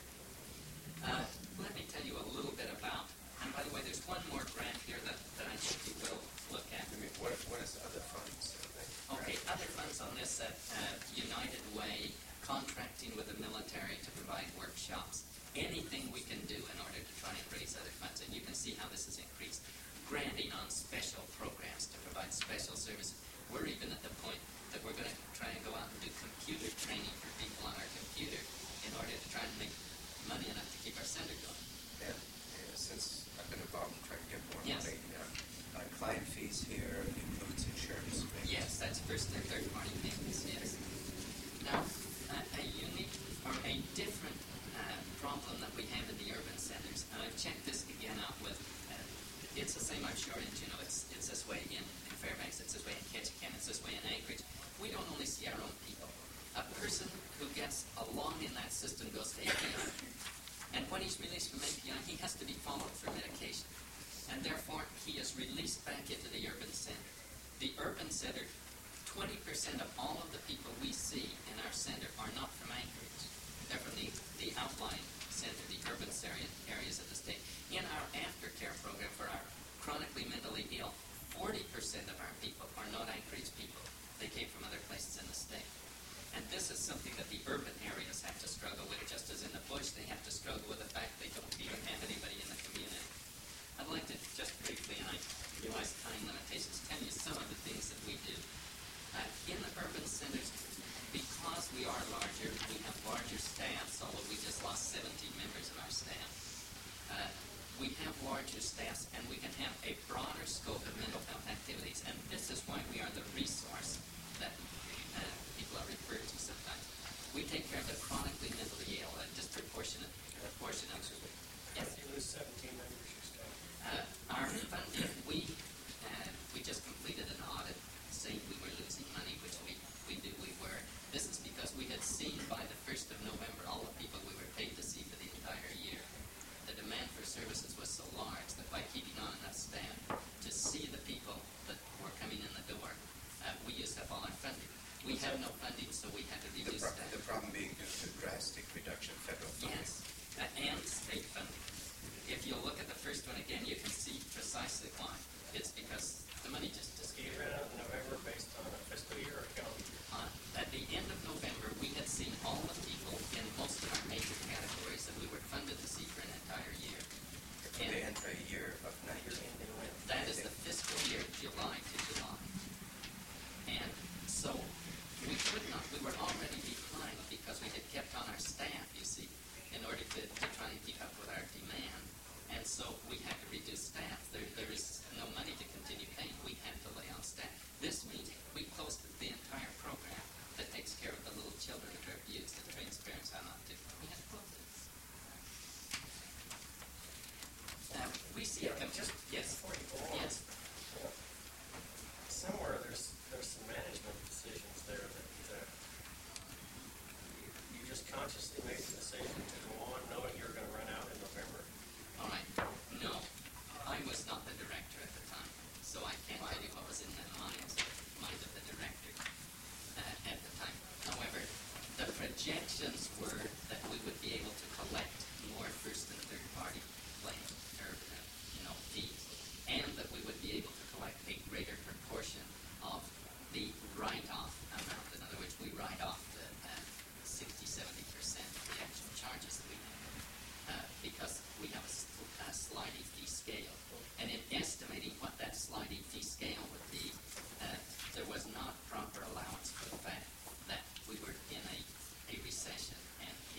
Uh, let me tell you a little bit about, and by the way, there's one more grant here that, that I think you will look at. I mean, what, what is other funds? Okay, other funds on this, uh, uh, United Way, contracting with the military to provide workshops, anything we can do in order to try and raise other funds. And you can see how this has increased. Granting on special programs to provide special services. We're even at the point that we're going to try and go out and do computer training for people on our computer in order to try and make money enough to keep our center going. Yeah, yeah, since I've been involved in trying to get more Yes. money, uh, uh, client fees here includes insurance. Right? Yes, that's first and third party payments, yes. Now, a, a unique or a different uh, problem that we have in the urban centers, and I've checked this again out with, uh, it's the same, I'm sure, and you know, it's, it's this way in, in Fairbanks, it's this way in Ketchikan, it's this way in Anchorage. We don't only see our own people. A person who gets along in that system goes to A P I. And when he's released from A P I, he has to be followed for medication. And therefore, he is released back into the urban center. The urban center, twenty percent of all of the people we see in our center are not from Anchorage. They're from the, the outlying center, the urban area, areas of the state. In our aftercare program for our chronically mentally ill, forty percent of our people are not Anchorage people. They came from other places in the state. And this is something that the urban areas have to struggle with, just as in the bush they have to struggle with the fact they don't even have anybody in the community. I'd like to just briefly, and I realize time limitations, tell you some of the things that we do. Uh, in the urban centers, because we are larger, we have larger staffs, although we just lost seventeen members of our staff. Uh, we have larger staffs, and we can have a broader scope of mental health activities, and this is why we are the resource that uh, people are referred to sometimes. We take care of the chronically mentally ill, a disproportionate portion of it. Yes. You lose seventeen members, you stay. Uh, our funding, we uh, we just completed an audit saying we were losing money, which we, we knew we were. This is because we had seen by the first of November all the people we were paid to see for the entire year. The demand for services was so large that by keeping on enough staff to see the people that were coming in the door, uh, we used up all our funding. We have no funding, so we had to The, reduce pro- staff. the problem being due to drastic reduction of federal funding. Yes, uh, and state funding. If you look at the first one again, you can see precisely why. It's because the money just You disappeared. ran out in November based on a fiscal year or calendar year? Uh, at the end of November, we had seen all the people in most of our major categories that we were funded to see for an entire year. For the entire year of nine years. That is the fiscal year, July to July. And so we could not, we were already behind because we had kept on our staff, you see, in order to, to try and keep up with our demand. And so we had to reduce staff. There, there is no money to continue paying. We had to lay off staff. This means we closed the entire program that takes care of the little children that are abused and trains parents how not to. We had to close it. Uh, we see it. Just Yes. before you go on. Yes. you know, Somewhere there's, there's some management decisions there that, uh, you, you just consciously made the decision to go on knowing you're gonna run out in November. All right. No, I was not the director at the time, so I can't tell you what was in the mind, mind of the director uh, at the time. However, the projections were that we would be able to collect more first and third party claims, or uh, you know, fees, and that we would be able to collect a greater proportion of the write-off amount. In other words, we write off the uh, sixty, seventy percent of the actual charges that we have. Uh, because we have a, s- a sliding fee scale. And in estimating what that sliding fee scale would be, uh, there was not proper allowance for the fact that we were in a, a recession and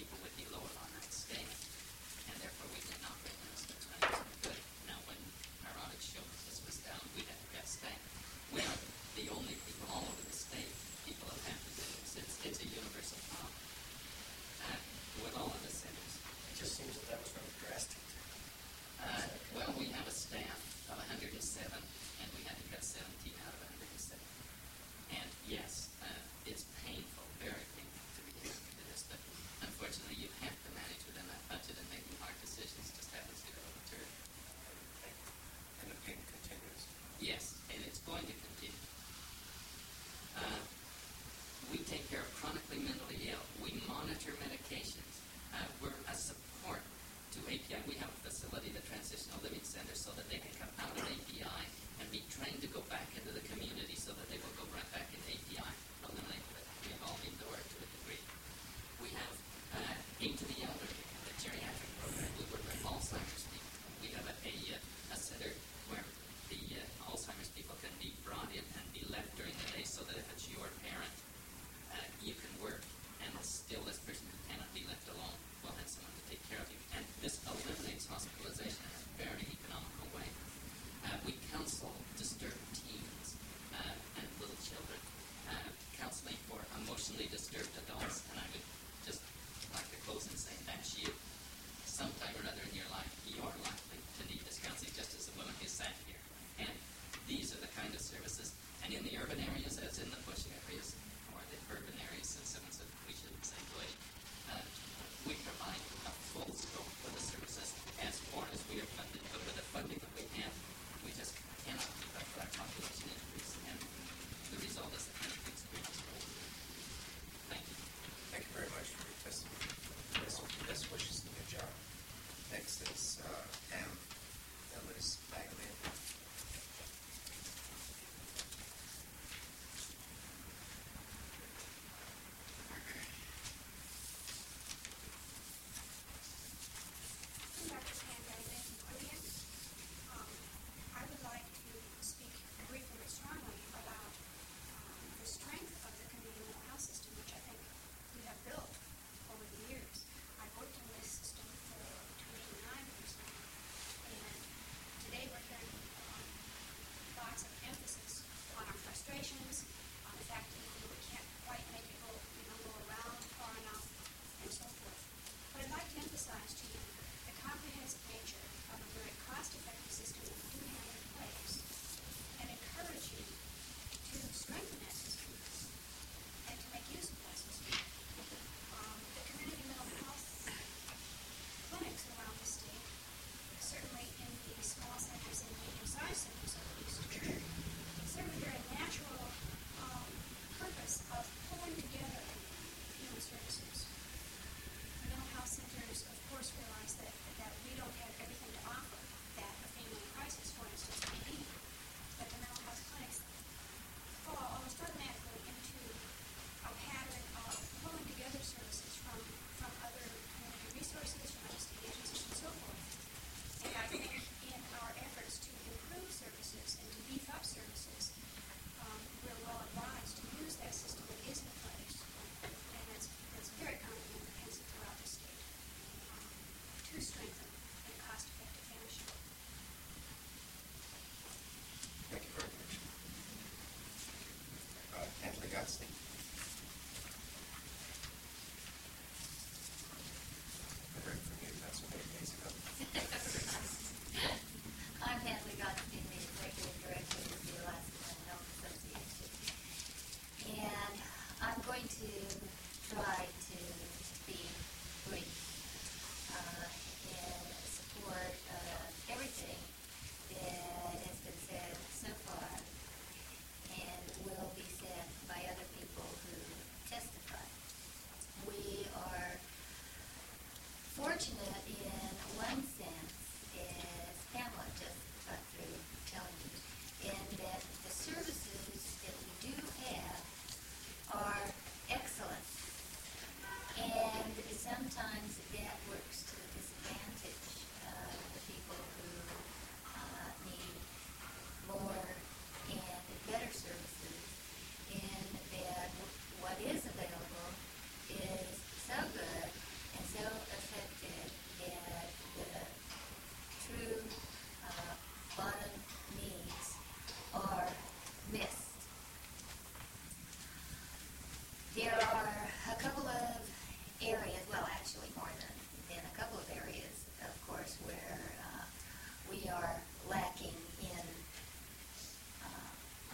to try to be brief uh, in support of everything that has been said so far and will be said by other people who testify. We are fortunate in one sense, as Pamela just got through telling you, in that the services that we do have are excellent. And sometimes that works to the disadvantage of the people who uh, need more and better services, in that what is available is so good and so effective that the true uh, bottom needs are missed. There are a couple of areas, well, actually more than, than a couple of areas, of course, where uh, we are lacking in uh,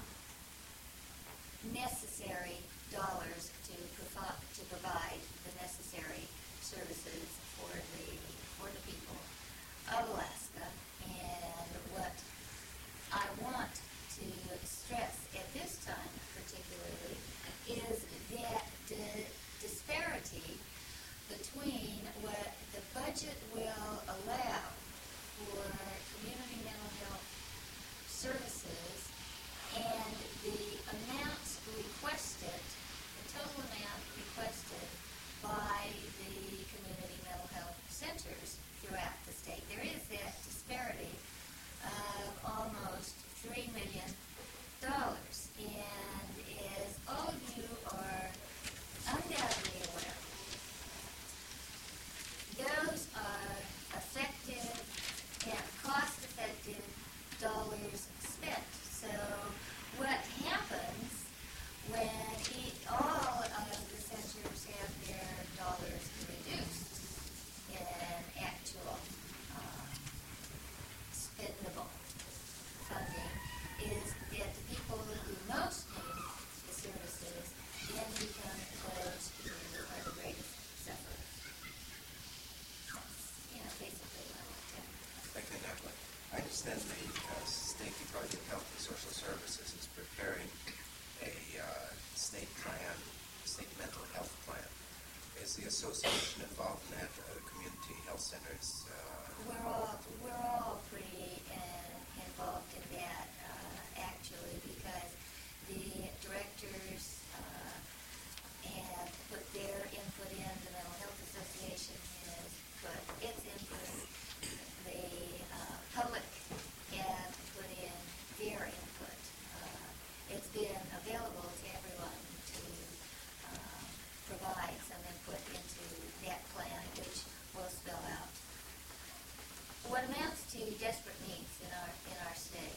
necessary dollars to, provi- to provide the necessary services for the for the people of Alaska. And what I want to stress at this time particularly is that the disparity between what the budget will allow for community mental health services and the amounts requested, the total amount requested by the community mental health centers throughout the state. There is that disparity of almost three million dollars. And as all of you are undoubtedly aware, those are effective and cost-effective dollars spent. So what happens when e- all of the centers have their dollars reduced in actual uh, spendable funding is that the people who most need the services then become those who are the greatest sufferers. You know, basically what I'm telling you. Thank you, Natalie. I understand the uh, State Department of Health and Social Services is preparing a uh, state plan, state mental health plan. Is the association involved in that? Uh, community health centers? Uh, We're all we're all pretty uh, involved in that uh, actually, because the directors uh, have put their input in. The Mental Health Association has put its input. The uh, public have put in their input. Uh, it's been available to everyone to uh, provide some input into that plan, which will spell out what amounts to desperate needs in our in our state.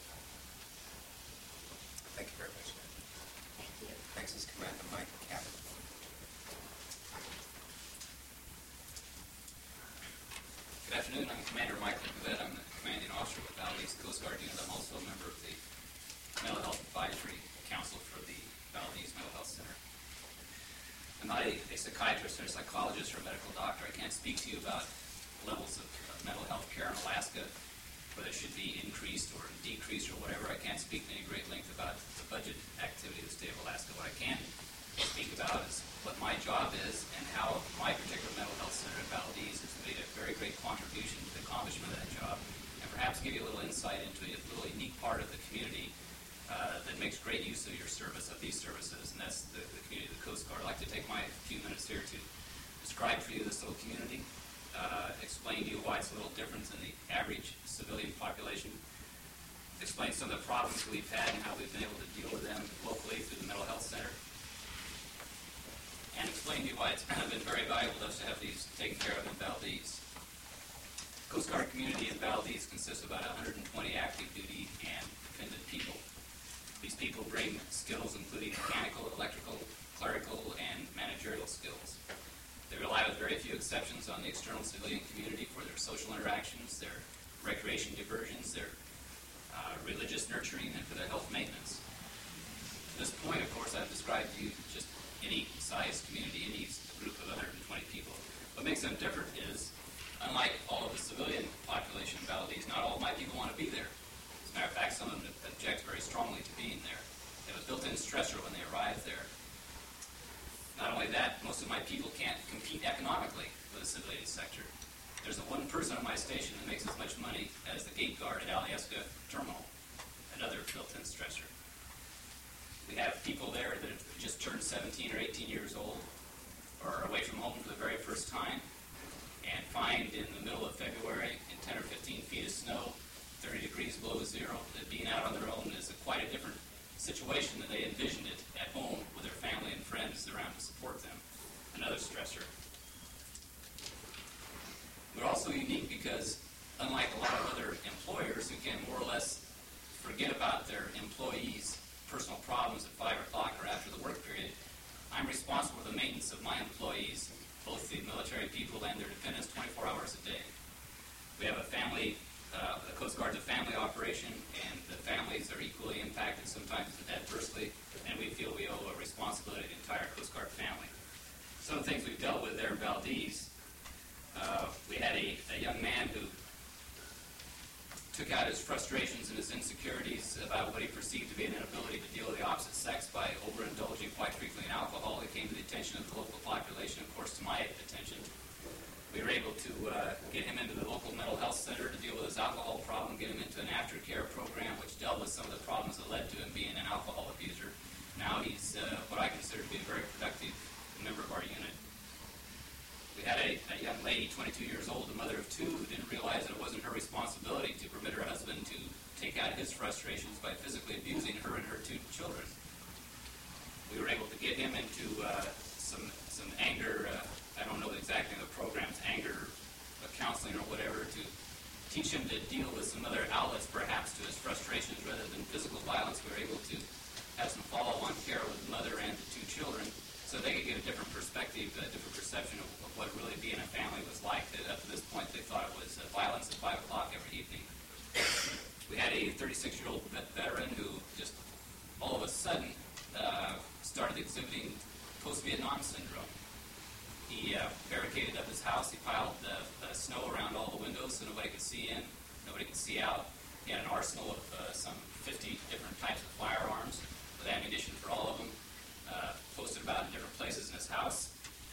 Thank you very much, Natalie. Thank you. Next is Commander Mike Cabot. Good afternoon. I'm Commander Michael Cabet. I'm the commanding officer with Valdez Coast Guard Unit. I'm also a member of the Mental Health Advisory Council for the Valdez Mental Health Center. I'm not a, a psychiatrist or a psychologist or a medical doctor. I can't speak to you about levels of uh, mental health care in Alaska, whether it should be increased or decreased or whatever. I can't speak in any great length about the budget activity of the state of Alaska. What I can speak about is what my job is and how my particular mental health center at Valdez has made a very great contribution to the accomplishment of that job, and perhaps give you a little insight into a little unique part of the community uh, that makes great use of your service, of these services, and that's the, the community of the Coast Guard. I'd like to take my few minutes here to describe for you this little community, uh, explain to you why it's a little different than the average civilian population, explain some of the problems we've had and how we've been able to deal with them locally through the Mental Health Center, and explain to you why it's been very valuable to us to have these taken care of in Valdez. Coast Guard community in Valdez consists of about one hundred twenty active duty and dependent people. These people bring skills including mechanical, electrical, clerical, and managerial skills. They rely with very few exceptions on the external civilian community for their social interactions, their recreation diversions, their uh, religious nurturing, and for their health maintenance. To this point, of course, I've described to you just any decent-sized community, any group of one hundred twenty people. What makes them different is, unlike all of the civilian population in Valdez, not all of my people want to be there. As a matter of fact, some of them object very strongly to being there. They have a built-in stressor when they arrive there. Not only that, most of my people can't compete economically with the civilian sector. There's a one person on my station that makes as much money as the gate guard at Alyeska Terminal, another built-in stressor. We have people there that have just turned seventeen or eighteen years old, or are away from home for the very first time, and find in the middle of February, in ten or fifteen feet of snow, thirty degrees below zero, that being out on their own is a quite a different situation than they envisioned it at home with their family and friends around to support them. Another stressor. We're also unique because, unlike a lot of other employers who can more or less forget about their employees' personal problems at five o'clock or after the work period, I'm responsible for the maintenance of my employees, both the military people and their dependents, twenty-four hours a day. We have a family, uh, the Coast Guard's a family operation, and the families are equally impacted, sometimes adversely, and we feel we owe a responsibility to the entire Coast Guard family. Some of the things we've dealt with there in Valdez, uh, we had a, a young man who took out his frustrations and his insecurities about what he perceived to be an inability to deal with the opposite sex by overindulging quite frequently in alcohol. It came to the attention of the local population, of course, to my attention. We were able to uh, get him into the local mental health center to deal with his alcohol problem, get him into an aftercare program which dealt with some of the problems that led to him being an alcohol abuser. Now he's uh, what I consider to be a very productive member of our unit. We had a, a young lady, twenty-two years old, a mother of two, who didn't realize that it wasn't her responsibility to permit her husband to take out his frustrations by physically abusing her and her two children. We were able to get him into uh, some some anger, uh, I don't know exactly the program's anger uh, counseling or whatever, to teach him to deal with some other outlets perhaps to his frustrations rather than physical violence. We were able to have some follow-on care with the mother and the two children, so they could get a different perspective, a different perception of, of what really being a family was like. That up to this point, they thought it was uh, violence at five o'clock every evening. We had a thirty-six-year-old vet veteran who just all of a sudden uh, started exhibiting post-Vietnam syndrome. He uh, barricaded up his house. He piled uh, uh, snow around all the windows so nobody could see in, nobody could see out. He had an arsenal of uh, some fifty different types of firearms with ammunition for all of them. Uh, posted about in different places in his house.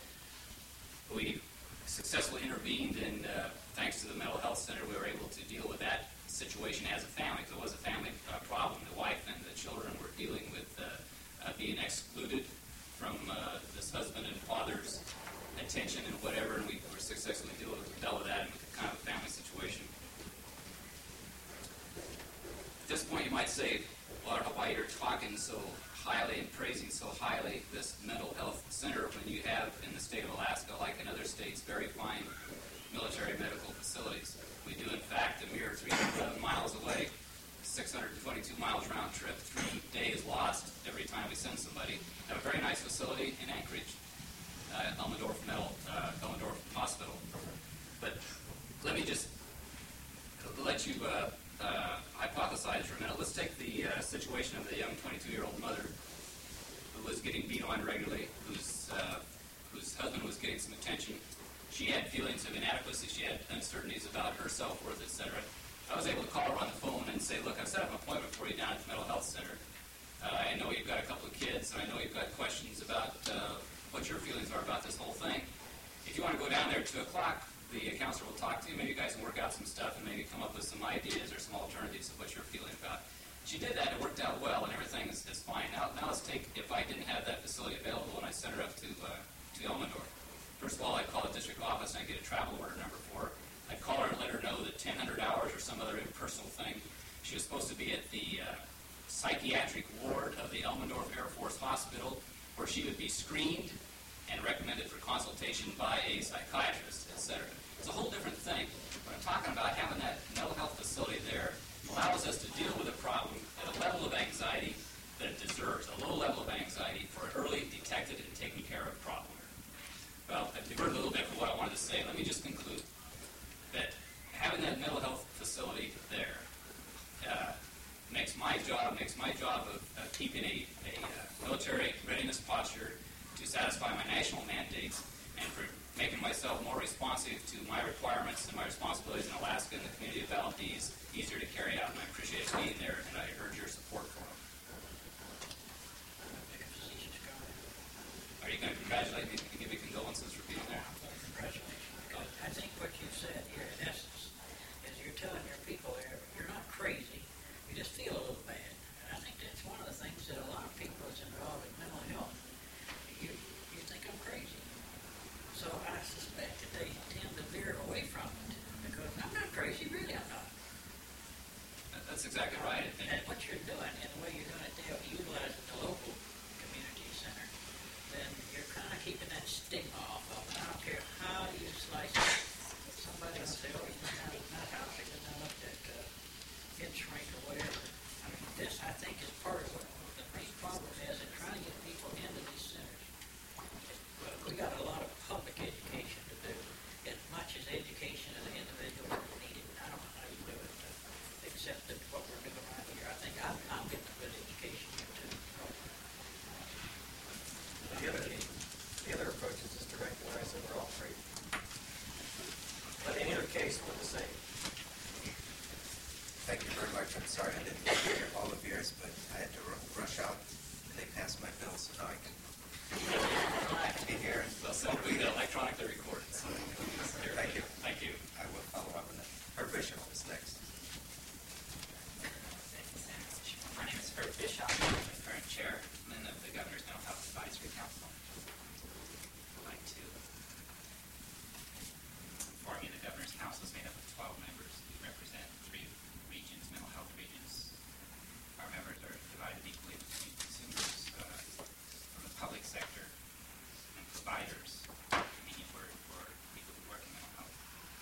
We successfully intervened, and uh, thanks to the mental health center, we were able to deal with that situation as a family, because it was a family uh, problem. The wife and the children were dealing with uh, uh, being excluded from uh, this husband and father's attention and whatever, and we were successfully deal with, dealt with that in kind of a family situation. At this point, you might say, well, why you're talking so highly and praising so highly this mental health center when you have in the state of Alaska, like in other states, very fine military medical facilities. We do, in fact, a mere three hundred miles away, six hundred twenty-two miles round trip, three days lost every time we send somebody. Have a very nice facility in Anchorage, uh, Elmendorf Mental, uh, Elmendorf Hospital. But let me just let you uh, uh, hypothesize for a minute. Let's take the uh, situation of the young twenty-two-year-old mother who was getting beat on regularly, whose uh, whose husband was getting some attention. She had feelings of inadequacy. She had uncertainties about her self-worth, et cetera. I was able to call her on the phone and say, look, I've set up an appointment for you down at the mental health center. Uh, I know you've got a couple of kids, and I know you've got questions about uh, what your feelings are about this whole thing. If you want to go down there at two o'clock, the counselor will talk to you. Maybe you guys can work out some stuff and maybe come up with some ideas or some alternatives of what you're feeling about. She did that. It worked out well, and everything is, is fine. Now, now let's take, if I didn't have that facility available and I sent her up to, uh, to Elmendorf. First of all, I'd call the district office and I'd get a travel order number for her. I'd call her and let her know that ten hundred hours or some other impersonal thing. She was supposed to be at the uh, psychiatric ward of the Elmendorf Air Force Hospital, where she would be screened and recommended for consultation by a psychiatrist, et cetera. It's a whole different thing. What I'm talking about, having that mental health facility there allows us to deal with a problem at a level of anxiety that it deserves, a low level of anxiety for an early detected and taken care of problem. Well, I've diverted a little bit from what I wanted to say. Let me just conclude that having that mental health facility there uh, makes my job, makes my job of, of keeping a, a uh, military readiness posture to satisfy my national mandates and for making myself more responsive to my requirements and my responsibilities in Alaska and the community of Valdez easier to carry out. And I appreciate being there, and I urge your support for them. Are you going to congratulate me and give me condolences for being there? Congratulations. I think what you said here, in essence, is you're telling your people there, you're not crazy, you just feel a little bad. And I think that's one of the things that a lot of people that's involved in mental health, you, you think I'm crazy. So I suspect that they tend to veer away from it, because I'm not crazy, really I'm not. That's exactly right. And what you're doing, and the way you're going to utilize the local community center, then you're kind of keeping that stigma off of it. I don't care how you slice it. Somebody will say, oh, he's not, not housing, he's not up that uh, inch rink or whatever. I mean, this, I think, is part of what the main problem is in trying to get people into these centers. Well, we got a lot of public education to do, as much as education of the individual is needed. I don't know how you do it, uh, except that what we're doing right here. I think I'm, I'm getting a good education here, too. The other, the other approach is just to recognize that we're all free. But in either case, we're the same. Thank you very much. I'm sorry I didn't hear all of yours, but I had to ru- rush out and they passed my bill, so now I can be here. Well, so we can electronically record it. So. Thank you. Thank you. I will follow up on that. Herb Bishop is next. My name is Herb Bishop. I'm the current chairman of the Governor's Mental Health Advisory Council. I'd like to inform you the Governor's Council is made up of twelve members who represent three regions, mental health regions. Our members are divided equally between consumers uh, from the public sector and providers, convenient word for people who work in mental health.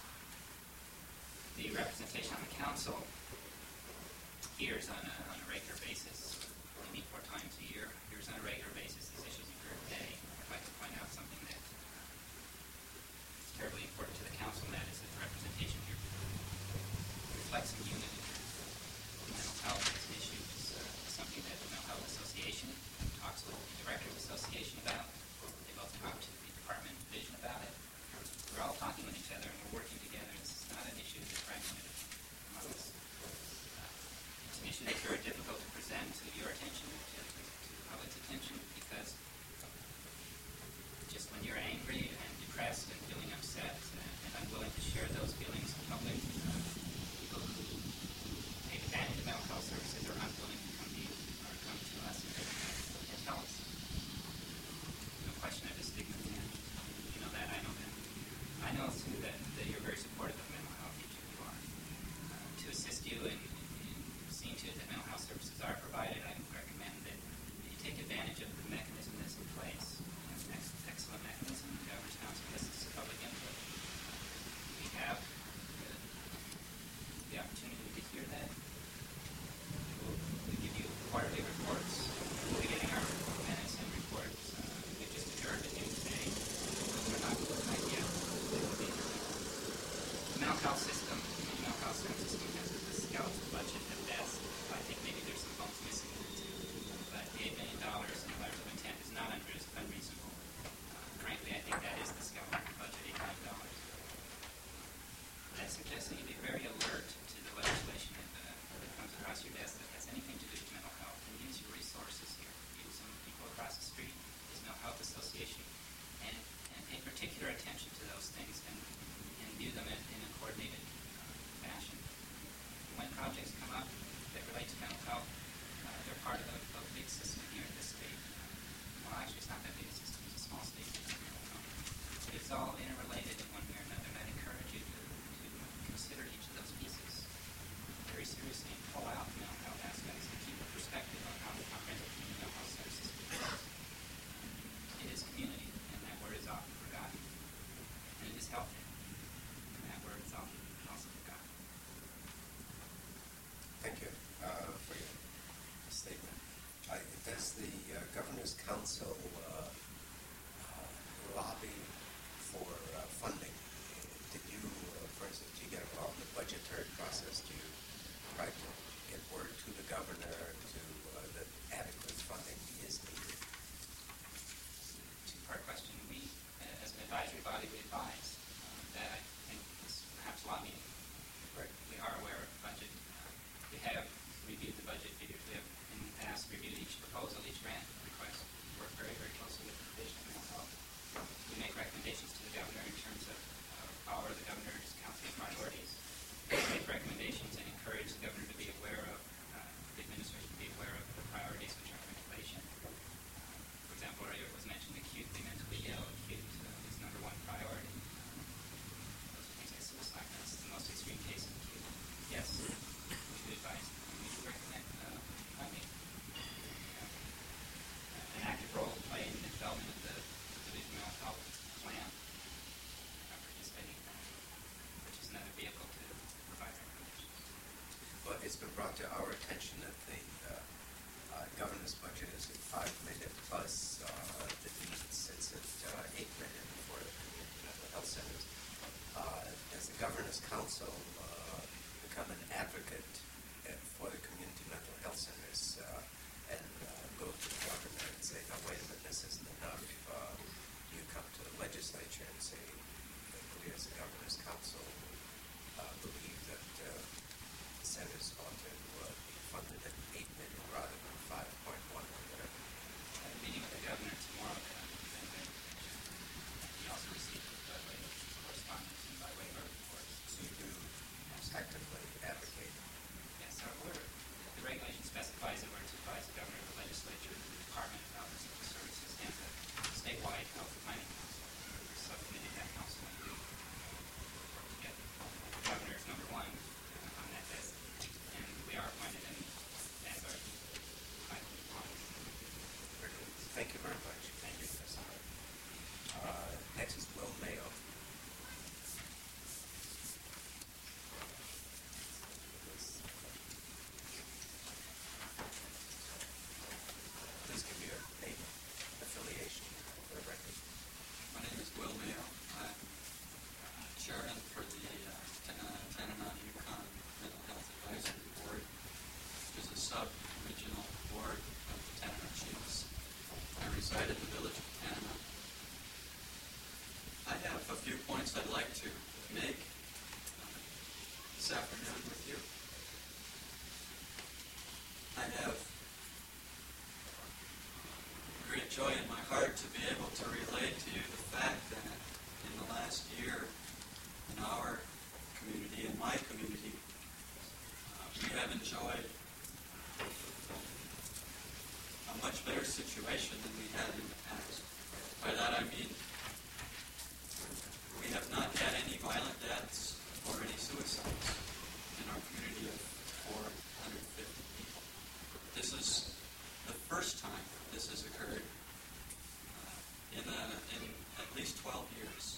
The representation on the council hears on a, on a regular basis. We meet four times a year. Hears on a regular basis these issues you've heard today. I'd like to point out something that is terribly important to the council, and that is that the representation here reflects some unity. Mental health as an issue is uh, something that the Mental Health Association talks with the Directors Association about. They both talk to the Department Division about it. We're all talking with each other and we're working together. This is not an issue that's fragmented among us. Uh, it's an issue that's very difficult as a governor's council, uh, believe that uh, the centers ought to uh, be funded at eight million rather than five point one or whatever. I'm meeting with the governor tomorrow, and then he also received by way of correspondence and by way of our reports. So you do actively advocate. Yes, our order, the regulation specifies that we're to advise the governor, the legislature, the Department of Health and Social Services, and the statewide health planning council. The subcommittee of that council and we work together. The governor is number one on that list, and we are appointed in as our title office. Thank you very much. Thank you. That's all right. Uh, next is Will Mayo. Please give me your name, affiliation for the record. My name is Will Mayo. I'm uh, chairman for the uh, Ten- Tanana Yukon Mental Health Advisory Board, which is a sub-regional board of the Tanana Chiefs. I reside in the village of Tanana. I have a few points I'd like to make uh, this afternoon with you. I have great joy in my heart to be able to relate to you the fact that in the last year in our community, in my community, uh, we have enjoyed a much better situation than we had in the past. By that I mean we have not had any violent deaths or any suicides in our community of four hundred fifty people. This is the first time this has occurred uh, in, a, in at least twelve years.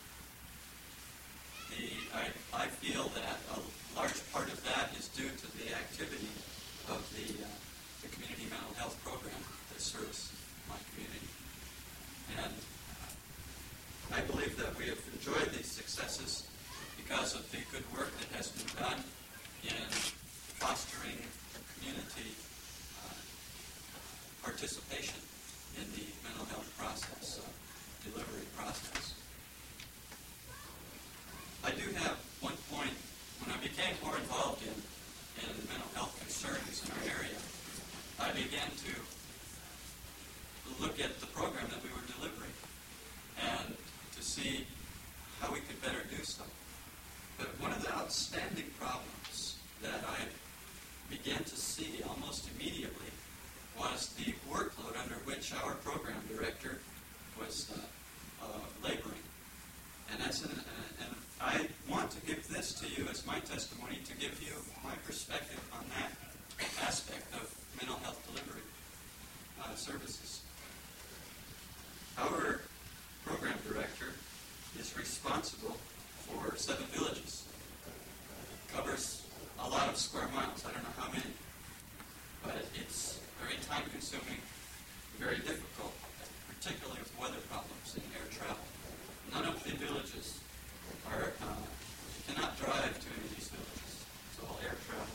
The, I, I feel that a large part of that is due to the activity of the, uh, the community mental health program that serves my community. And uh, I believe that we have enjoyed these successes because of the good work that has been done in fostering community uh, participation in the mental health process, uh, delivery process. I do have one point. When I became more involved in, in mental health concerns in our area, I began to look at the program that we were delivering and to see how we could better do so. But one of the outstanding problems that I began to see almost immediately was the workload under which our program director was uh, uh, laboring. And, that's an, uh, and I want to give this to you as my testimony to give you my perspective on that aspect of mental health delivery uh, services. Our program director is responsible for seven villages. Covers a lot of square miles. I don't know how many. But it's very time-consuming, very difficult, particularly with weather problems and air travel. None of the villages are, uh, you cannot drive to any of these villages. It's all air travel.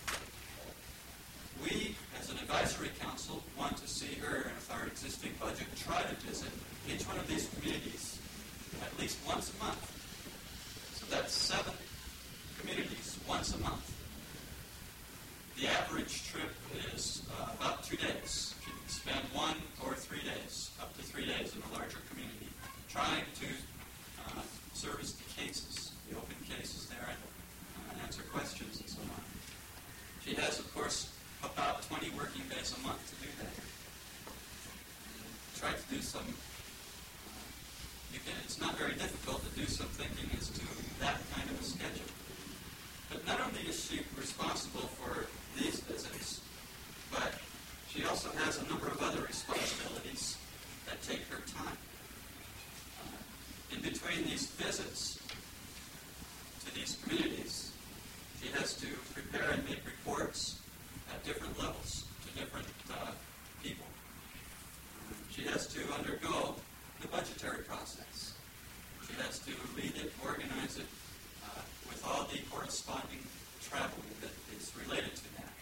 We, as an advisory council, want to see her, with our existing budget, try to visit each one of these communities at least once a month. So that's seven communities once a month. The average trip is uh, about two days. You can spend one or three days, up to three days in a larger community, trying to uh, service the cases, the open cases there, and uh, answer questions and so on. She has, of course, about twenty working days a month to do that. And try to do some, uh, you can, it's not very difficult to do some thinking as to that kind of a schedule. But not only is she responsible for these visits, but she also has a number of other responsibilities that take her time. Uh, in between these visits to these communities, she has to prepare and make reports at different levels to different uh, people. Uh, she has to undergo the budgetary process. She has to lead it, organize it, uh, with all the corresponding traveling that is related to that.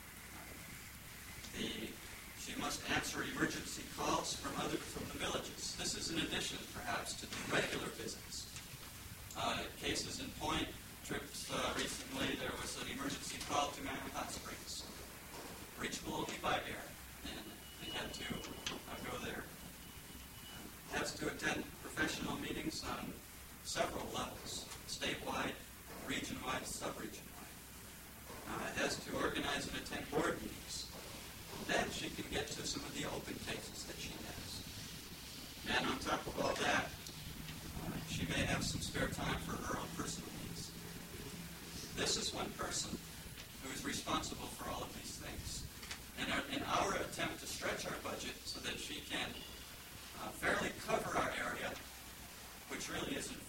Uh, the, she must answer emergency calls from other from the villages. visits. This is in addition, perhaps, to the regular visits. Uh, cases in point, trips uh, recently, there was an emergency call to Mammoth Hot Springs, reachable only by air, and we had to uh, go there. Uh, has to attend professional meetings on several levels, statewide, region-wide, sub-region-wide. Uh, has to organize and attend board meetings. Then she can get to some of the open cases that she has. And on top of all that, uh, she may have some spare time for her own personal needs. This is one person who is responsible for all of these things. And our, in our attempt to stretch our budget so that she can uh, fairly cover our area, which really isn't